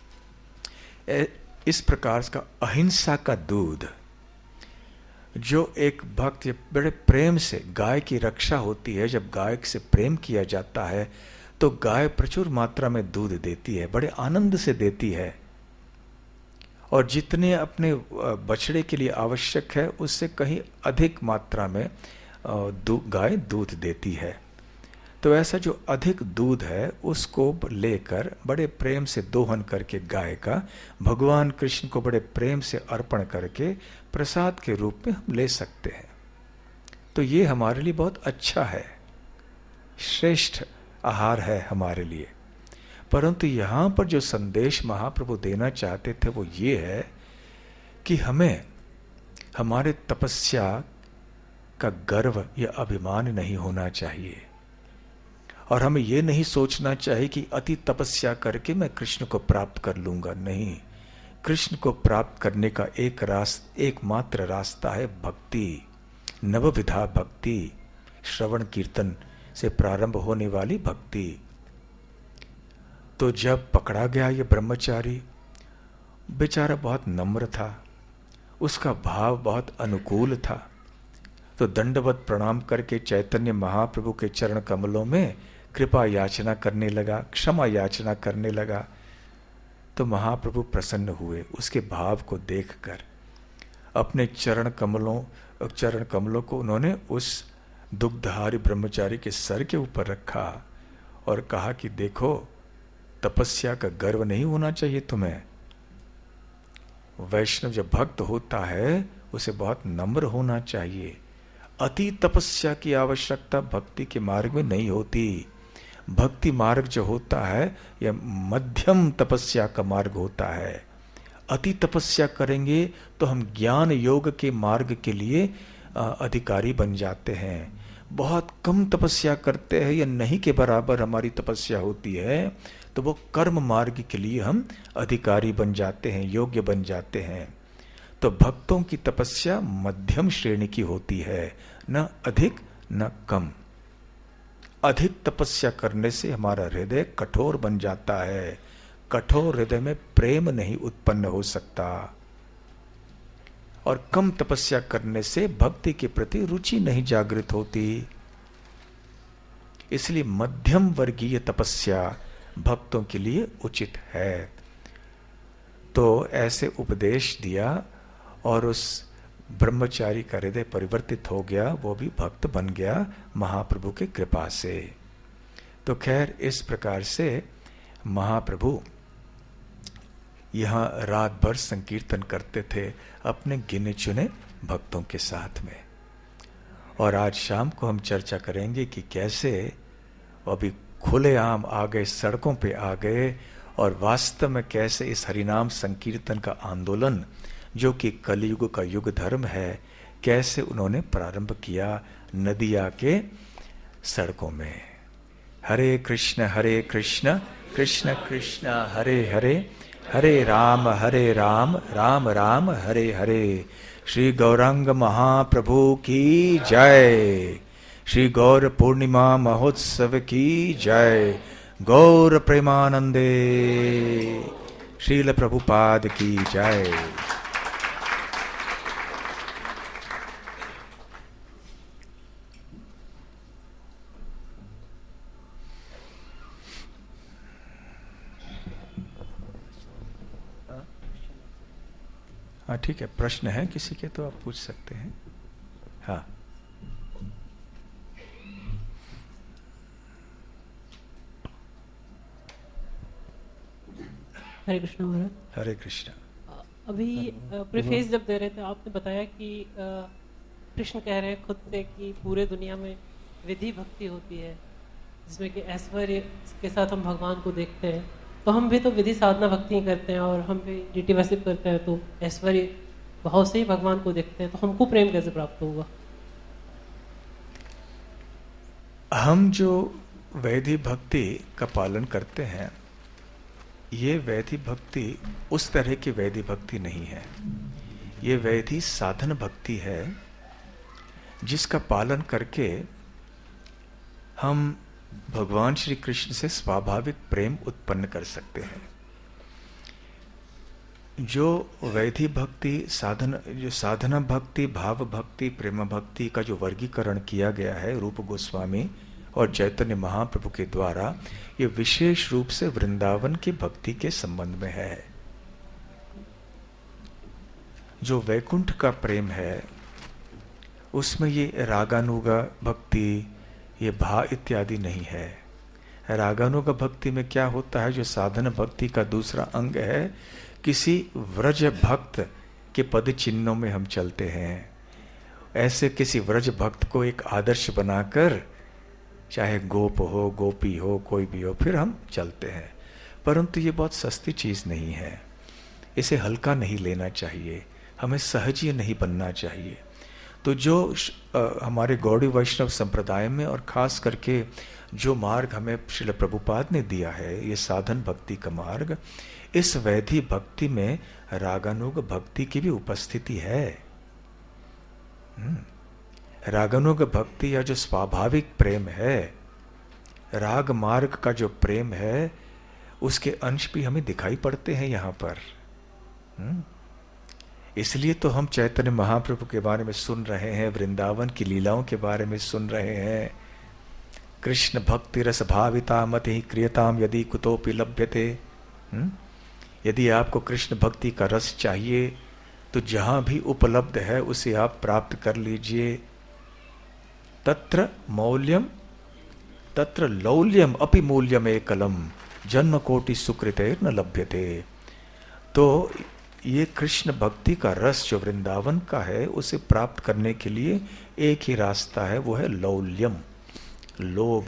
इस प्रकार का अहिंसा का दूध जो एक भक्त बड़े प्रेम से, गाय की रक्षा होती है जब गाय से प्रेम किया जाता है तो गाय प्रचुर मात्रा में दूध देती है, बड़े आनंद से देती है, और जितने अपने बछड़े के लिए आवश्यक है उससे कहीं अधिक मात्रा में गाय दूध देती है। तो ऐसा जो अधिक दूध है उसको लेकर बड़े प्रेम से दोहन करके गाय का भगवान कृष्ण को बड़े प्रेम से अर्पण करके प्रसाद के रूप में हम ले सकते हैं। तो ये हमारे लिए बहुत अच्छा है, श्रेष्ठ आहार है हमारे लिए। परंतु यहाँ पर जो संदेश महाप्रभु देना चाहते थे वो ये है कि हमें हमारे तपस्या का गर्व या अभिमान नहीं होना चाहिए, और हमें यह नहीं सोचना चाहिए कि अति तपस्या करके मैं कृष्ण को प्राप्त कर लूंगा। नहीं, कृष्ण को प्राप्त करने का एकमात्र रास्ता है भक्ति, नवविधा भक्ति, श्रवण कीर्तन से प्रारंभ होने वाली भक्ति। तो जब पकड़ा गया ये ब्रह्मचारी, बेचारा बहुत नम्र था, उसका भाव बहुत अनुकूल था, तो दंडवत प्रणाम करके चैतन्य महाप्रभु के चरण कमलों में कृपा याचना करने लगा, क्षमा याचना करने लगा। तो महाप्रभु प्रसन्न हुए उसके भाव को देखकर। अपने चरण कमलों को उन्होंने उस दुग्धहारी ब्रह्मचारी के सर के ऊपर रखा और कहा कि देखो, तपस्या का गर्व नहीं होना चाहिए तुम्हें। वैष्णव जब भक्त होता है उसे बहुत नम्र होना चाहिए। अति तपस्या की आवश्यकता भक्ति के मार्ग में नहीं होती। भक्ति मार्ग जो होता है यह मध्यम तपस्या का मार्ग होता है। अति तपस्या करेंगे तो हम ज्ञान योग के मार्ग के लिए अधिकारी बन जाते हैं। बहुत कम तपस्या करते हैं या नहीं के बराबर हमारी तपस्या होती है तो वो कर्म मार्ग के लिए हम अधिकारी बन जाते हैं, योग्य बन जाते हैं। तो भक्तों की तपस्या मध्यम श्रेणी की होती है, न अधिक न कम। अधिक तपस्या करने से हमारा हृदय कठोर बन जाता है। कठोर हृदय में प्रेम नहीं उत्पन्न हो सकता, और कम तपस्या करने से भक्ति के प्रति रुचि नहीं जागृत होती। इसलिए मध्यम वर्गीय तपस्या भक्तों के लिए उचित है। तो ऐसे उपदेश दिया और उस ब्रह्मचारी का हृदय परिवर्तित हो गया, वो भी भक्त बन गया महाप्रभु की कृपा से। तो खैर, इस प्रकार से महाप्रभु यहाँ रात भर संकीर्तन करते थे अपने गिने चुने भक्तों के साथ में। और आज शाम को हम चर्चा करेंगे कि कैसे अभी खुलेआम आ गए, सड़कों पे आ गए, और वास्तव में कैसे इस हरिनाम संकीर्तन का आंदोलन, जो कि कलयुग का युग धर्म है, कैसे उन्होंने प्रारंभ किया नदिया के सड़कों में। हरे कृष्ण कृष्ण कृष्ण हरे हरे, हरे राम राम राम हरे हरे। श्री गौरांग महाप्रभु की जय। श्री गौर पूर्णिमा महोत्सव की जय। गौर प्रेमानंदे। श्रील प्रभुपाद की जय। हाँ ठीक है, प्रश्न है किसी के तो आप पूछ सकते हैं। हाँ हरे कृष्ण महाराज। हरे कृष्ण। अभी प्रीफेस जब दे रहे थे आपने बताया कि कृष्ण कह रहे हैं खुद से कि पूरे दुनिया में विधि भक्ति होती है जिसमें कि ऐश्वर्य के साथ हम भगवान को देखते हैं। तो हम भी तो विधि साधना भक्ति ही करते हैं और हम भी डीटी वर्शिप करते हैं, तो ऐश्वर्य भाव से ही भगवान को देखते हैं, तो हमको प्रेम कैसे प्राप्त होगा? हम जो वैधि भक्ति का पालन करते हैं, ये वैधि भक्ति उस तरह की वैधि भक्ति नहीं है। ये वैधि साधन भक्ति है जिसका पालन करके हम भगवान श्री कृष्ण से स्वाभाविक प्रेम उत्पन्न कर सकते हैं। जो वैधि भक्ति जो साधना भक्ति, भाव भक्ति, प्रेम भक्ति का जो वर्गीकरण किया गया है रूप गोस्वामी और चैतन्य महाप्रभु के द्वारा, ये विशेष रूप से वृंदावन की भक्ति के संबंध में है। जो वैकुंठ का प्रेम है उसमें ये रागानुगा भक्ति, ये भा इत्यादि नहीं है। रागानुगा भक्ति में क्या होता है, जो साधन भक्ति का दूसरा अंग है, किसी व्रज भक्त के पद चिन्हों में हम चलते हैं। ऐसे किसी व्रज भक्त को एक आदर्श बनाकर, चाहे गोप हो, गोपी हो, कोई भी हो, फिर हम चलते हैं। परंतु ये बहुत सस्ती चीज नहीं है, इसे हल्का नहीं लेना चाहिए, हमें सहजीय नहीं बनना चाहिए। तो जो हमारे गौड़ी वैष्णव संप्रदाय में और खास करके जो मार्ग हमें श्रील प्रभुपाद ने दिया है, ये साधन भक्ति का मार्ग, इस वैधि भक्ति में रागानुग भक्ति की भी उपस्थिति है। रागानुग भक्ति या जो स्वाभाविक प्रेम है, राग मार्ग का जो प्रेम है, उसके अंश भी हमें दिखाई पड़ते हैं यहाँ पर। इसलिए तो हम चैतन्य महाप्रभु के बारे में सुन रहे हैं, वृंदावन की लीलाओं के बारे में सुन रहे हैं। कृष्ण भक्ति रस भाविता मति क्रियताम यदि कुतोपि लभ्यते। यदि आपको कृष्ण भक्ति का रस चाहिए तो जहां भी उपलब्ध है उसे आप प्राप्त कर लीजिए। तत्र मौल्यम तत्र लौल्यम अपि मूल्यम एकलम जन्म कोटि सुकृते न लभ्यते। तो ये कृष्ण भक्ति का रस जो वृंदावन का है, उसे प्राप्त करने के लिए एक ही रास्ता है, वो है लौल्यम, लोभ।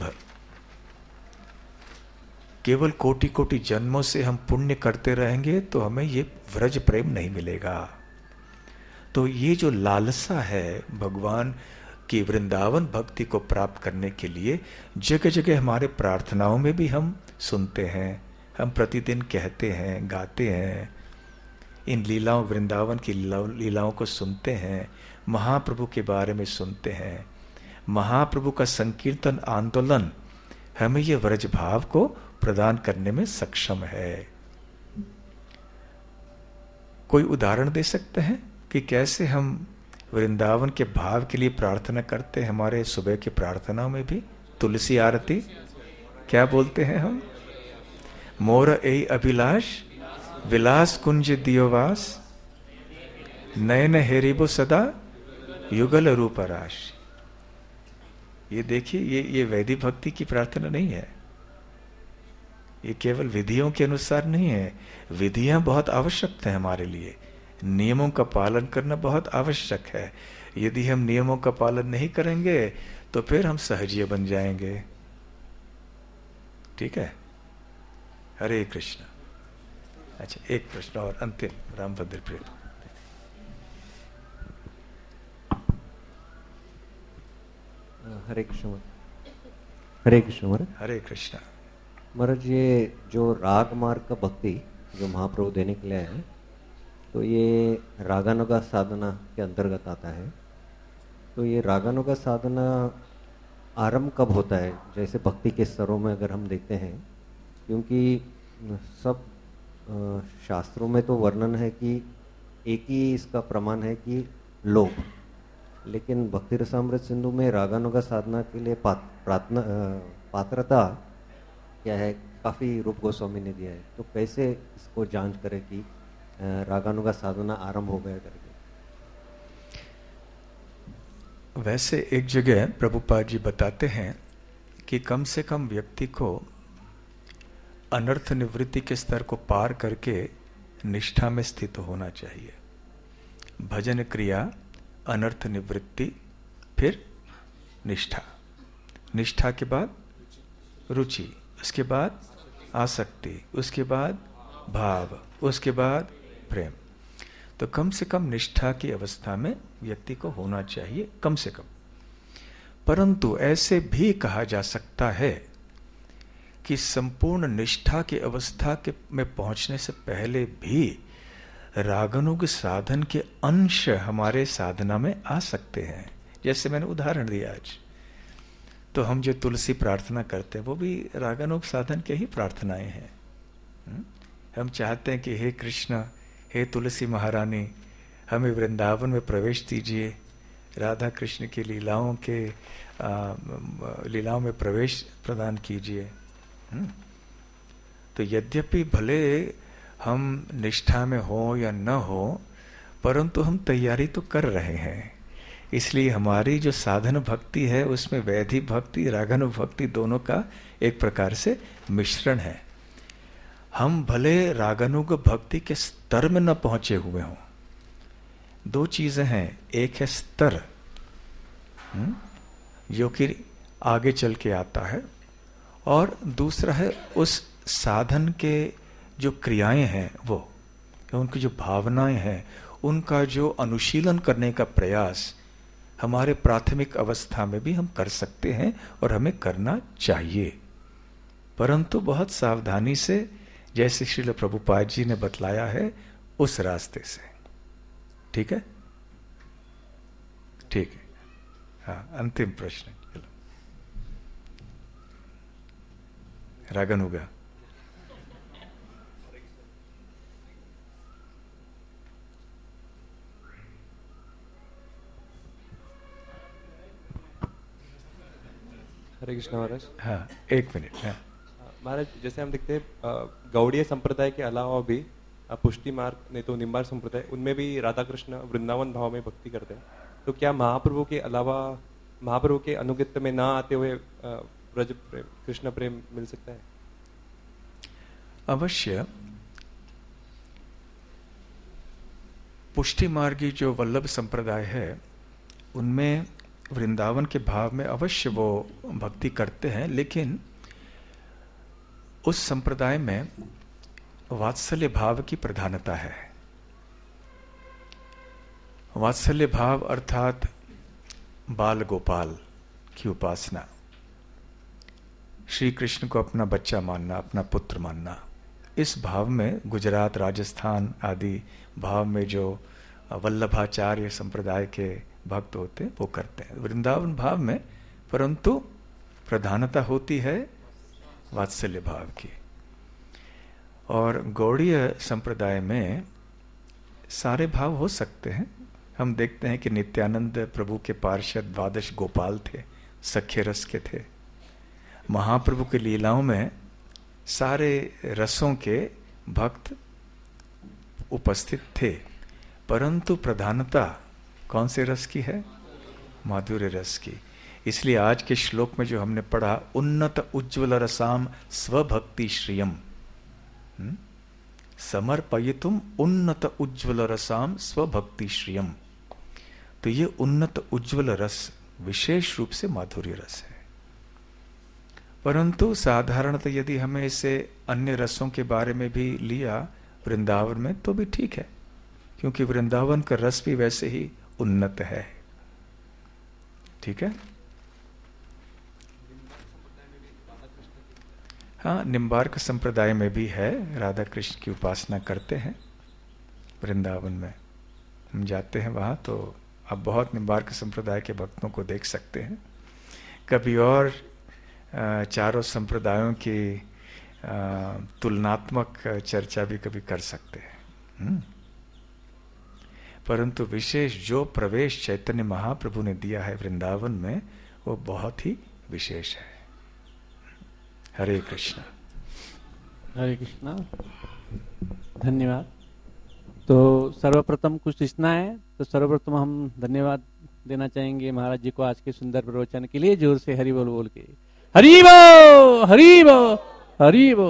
केवल कोटि कोटि जन्मों से हम पुण्य करते रहेंगे तो हमें ये व्रज प्रेम नहीं मिलेगा। तो ये जो लालसा है भगवान की वृंदावन भक्ति को प्राप्त करने के लिए, जगह जगह हमारे प्रार्थनाओं में भी हम सुनते हैं, हम प्रतिदिन कहते हैं, गाते हैं, इन लीलाओं, वृंदावन की लीलाओं को सुनते हैं, महाप्रभु के बारे में सुनते हैं। महाप्रभु का संकीर्तन आंदोलन हमें ये व्रज भाव को प्रदान करने में सक्षम है। कोई उदाहरण दे सकते हैं कि कैसे हम वृंदावन के भाव के लिए प्रार्थना करते हैं? हमारे सुबह की प्रार्थनाओं में भी तुलसी आरती क्या बोलते हैं हम? मोर ए अभिलाष विलास कुंज दियोवास, नयन हेरिबो सदा युगल रूप राश। ये देखिए, ये वैधि भक्ति की प्रार्थना नहीं है, ये केवल विधियों के अनुसार नहीं है। विधियां बहुत आवश्यक है हमारे लिए, नियमों का पालन करना बहुत आवश्यक है। यदि हम नियमों का पालन नहीं करेंगे तो फिर हम सहजीय बन जाएंगे। ठीक है, हरे कृष्ण। अच्छा, एक प्रश्न और अंतिम, रामभद्र प्रिय। हरे कृष्ण। हरे कृष्ण महाराज। हरे कृष्ण। महाराज, ये जो राग मार्ग का भक्ति, जो महाप्रभु देने के लिए है, तो ये रागानुगा साधना के अंतर्गत आता है। तो ये रागानुगा साधना आरंभ कब होता है? जैसे भक्ति के स्तरों में अगर हम देखते हैं, क्योंकि सब शास्त्रों में तो वर्णन है कि एक ही इसका प्रमाण है कि लोभ, लेकिन भक्ति रसामृत सिंधु में रागानुगा साधना के लिए पात्रता क्या है, काफ़ी रूप गोस्वामी ने दिया है। तो कैसे इसको जांच करें कि रागानुगा साधना आरंभ हो गया करके? वैसे एक जगह प्रभुपाद जी बताते हैं कि कम से कम व्यक्ति को अनर्थ निवृत्ति के स्तर को पार करके निष्ठा में स्थित होना चाहिए। भजन क्रिया, अनर्थ निवृत्ति, फिर निष्ठा, निष्ठा के बाद रुचि, उसके बाद आसक्ति, उसके बाद भाव, उसके बाद प्रेम। तो कम से कम निष्ठा की अवस्था में व्यक्ति को होना चाहिए, कम से कम। परंतु ऐसे भी कहा जा सकता है कि संपूर्ण निष्ठा की अवस्था के में पहुंचने से पहले भी रागानुग साधन के अंश हमारे साधना में आ सकते हैं। जैसे मैंने उदाहरण दिया आज, तो हम जो तुलसी प्रार्थना करते हैं वो भी रागानुग साधन के ही प्रार्थनाएं हैं। हम चाहते हैं कि हे कृष्ण, हे तुलसी महारानी, हमें वृंदावन में प्रवेश दीजिए, राधा कृष्ण की लीलाओं में प्रवेश प्रदान कीजिए। तो यद्यपि भले हम निष्ठा में हो या न हो, परंतु हम तैयारी तो कर रहे हैं। इसलिए हमारी जो साधन भक्ति है उसमें वैधि भक्ति, रागानु भक्ति दोनों का एक प्रकार से मिश्रण है। हम भले रागानुग भक्ति के स्तर में न पहुंचे हुए हों। दो चीजें हैं, एक है स्तर जो कि आगे चल के आता है, और दूसरा है उस साधन के जो क्रियाएं हैं, वो उनकी जो भावनाएं हैं, उनका जो अनुशीलन करने का प्रयास हमारे प्राथमिक अवस्था में भी हम कर सकते हैं और हमें करना चाहिए, परंतु बहुत सावधानी से, जैसे श्रील प्रभुपाद जी ने बतलाया है उस रास्ते से। ठीक है, ठीक है। हाँ, अंतिम प्रश्न रागानुगा। हरे कृष्ण महाराज। हाँ, एक मिनट। हाँ महाराज, जैसे हम देखते हैं गौड़ीय संप्रदाय के अलावा भी पुष्टि मार्ग, नहीं तो निम्बार संप्रदाय, उनमें भी राधा कृष्ण वृंदावन भाव में भक्ति करते हैं। तो क्या महाप्रभु के अलावा, महाप्रभु के अनुगत्य में ना आते हुए ब्रज प्रेम, कृष्ण प्रेम मिल सकता है? अवश्य। पुष्टि मार्गी जो वल्लभ संप्रदाय है, उनमें वृंदावन के भाव में अवश्य वो भक्ति करते हैं, लेकिन उस संप्रदाय में वात्सल्य भाव की प्रधानता है। वात्सल्य भाव अर्थात बाल गोपाल की उपासना, श्री कृष्ण को अपना बच्चा मानना, अपना पुत्र मानना, इस भाव में गुजरात, राजस्थान आदि भाव में जो वल्लभाचार्य संप्रदाय के भक्त होते हैं वो करते हैं वृंदावन भाव में, परंतु प्रधानता होती है वात्सल्य भाव की। और गौड़ीय संप्रदाय में सारे भाव हो सकते हैं। हम देखते हैं कि नित्यानंद प्रभु के पार्षद 12 गोपाल थे, सख्य रस के थे। महाप्रभु की लीलाओं में सारे रसों के भक्त उपस्थित थे, परंतु प्रधानता कौन से रस की है? माधुर्य रस की। इसलिए आज के श्लोक में जो हमने पढ़ा, उन्नत उज्ज्वल रसाम स्वभक्ति श्रियम, समर्पयितुम उन्नत उज्ज्वल रसाम स्वभक्ति श्रियम, तो ये उन्नत उज्ज्वल रस विशेष रूप से माधुर्य रस है। परंतु साधारणतः यदि हमें इसे अन्य रसों के बारे में भी लिया वृंदावन में तो भी ठीक है, क्योंकि वृंदावन का रस भी वैसे ही उन्नत है। ठीक है। हाँ, निम्बार्क संप्रदाय में भी है, राधा कृष्ण की उपासना करते हैं वृंदावन में। हम जाते हैं वहाँ तो अब बहुत निम्बार्क संप्रदाय के भक्तों को देख सकते हैं। कभी और चारों संप्रदायों की तुलनात्मक चर्चा भी कभी कर सकते हैं। परंतु विशेष जो प्रवेश चैतन्य महाप्रभु ने दिया है वृंदावन में, वो बहुत ही विशेष है। हरे कृष्णा। हरे कृष्णा, धन्यवाद। तो सर्वप्रथम कुछ इतना है, तो सर्वप्रथम हम धन्यवाद देना चाहेंगे महाराज जी को आज के सुंदर प्रवचन के लिए। जोर से हरि बोल बोल के हरि बोल, हरि बोल, हरि बोल।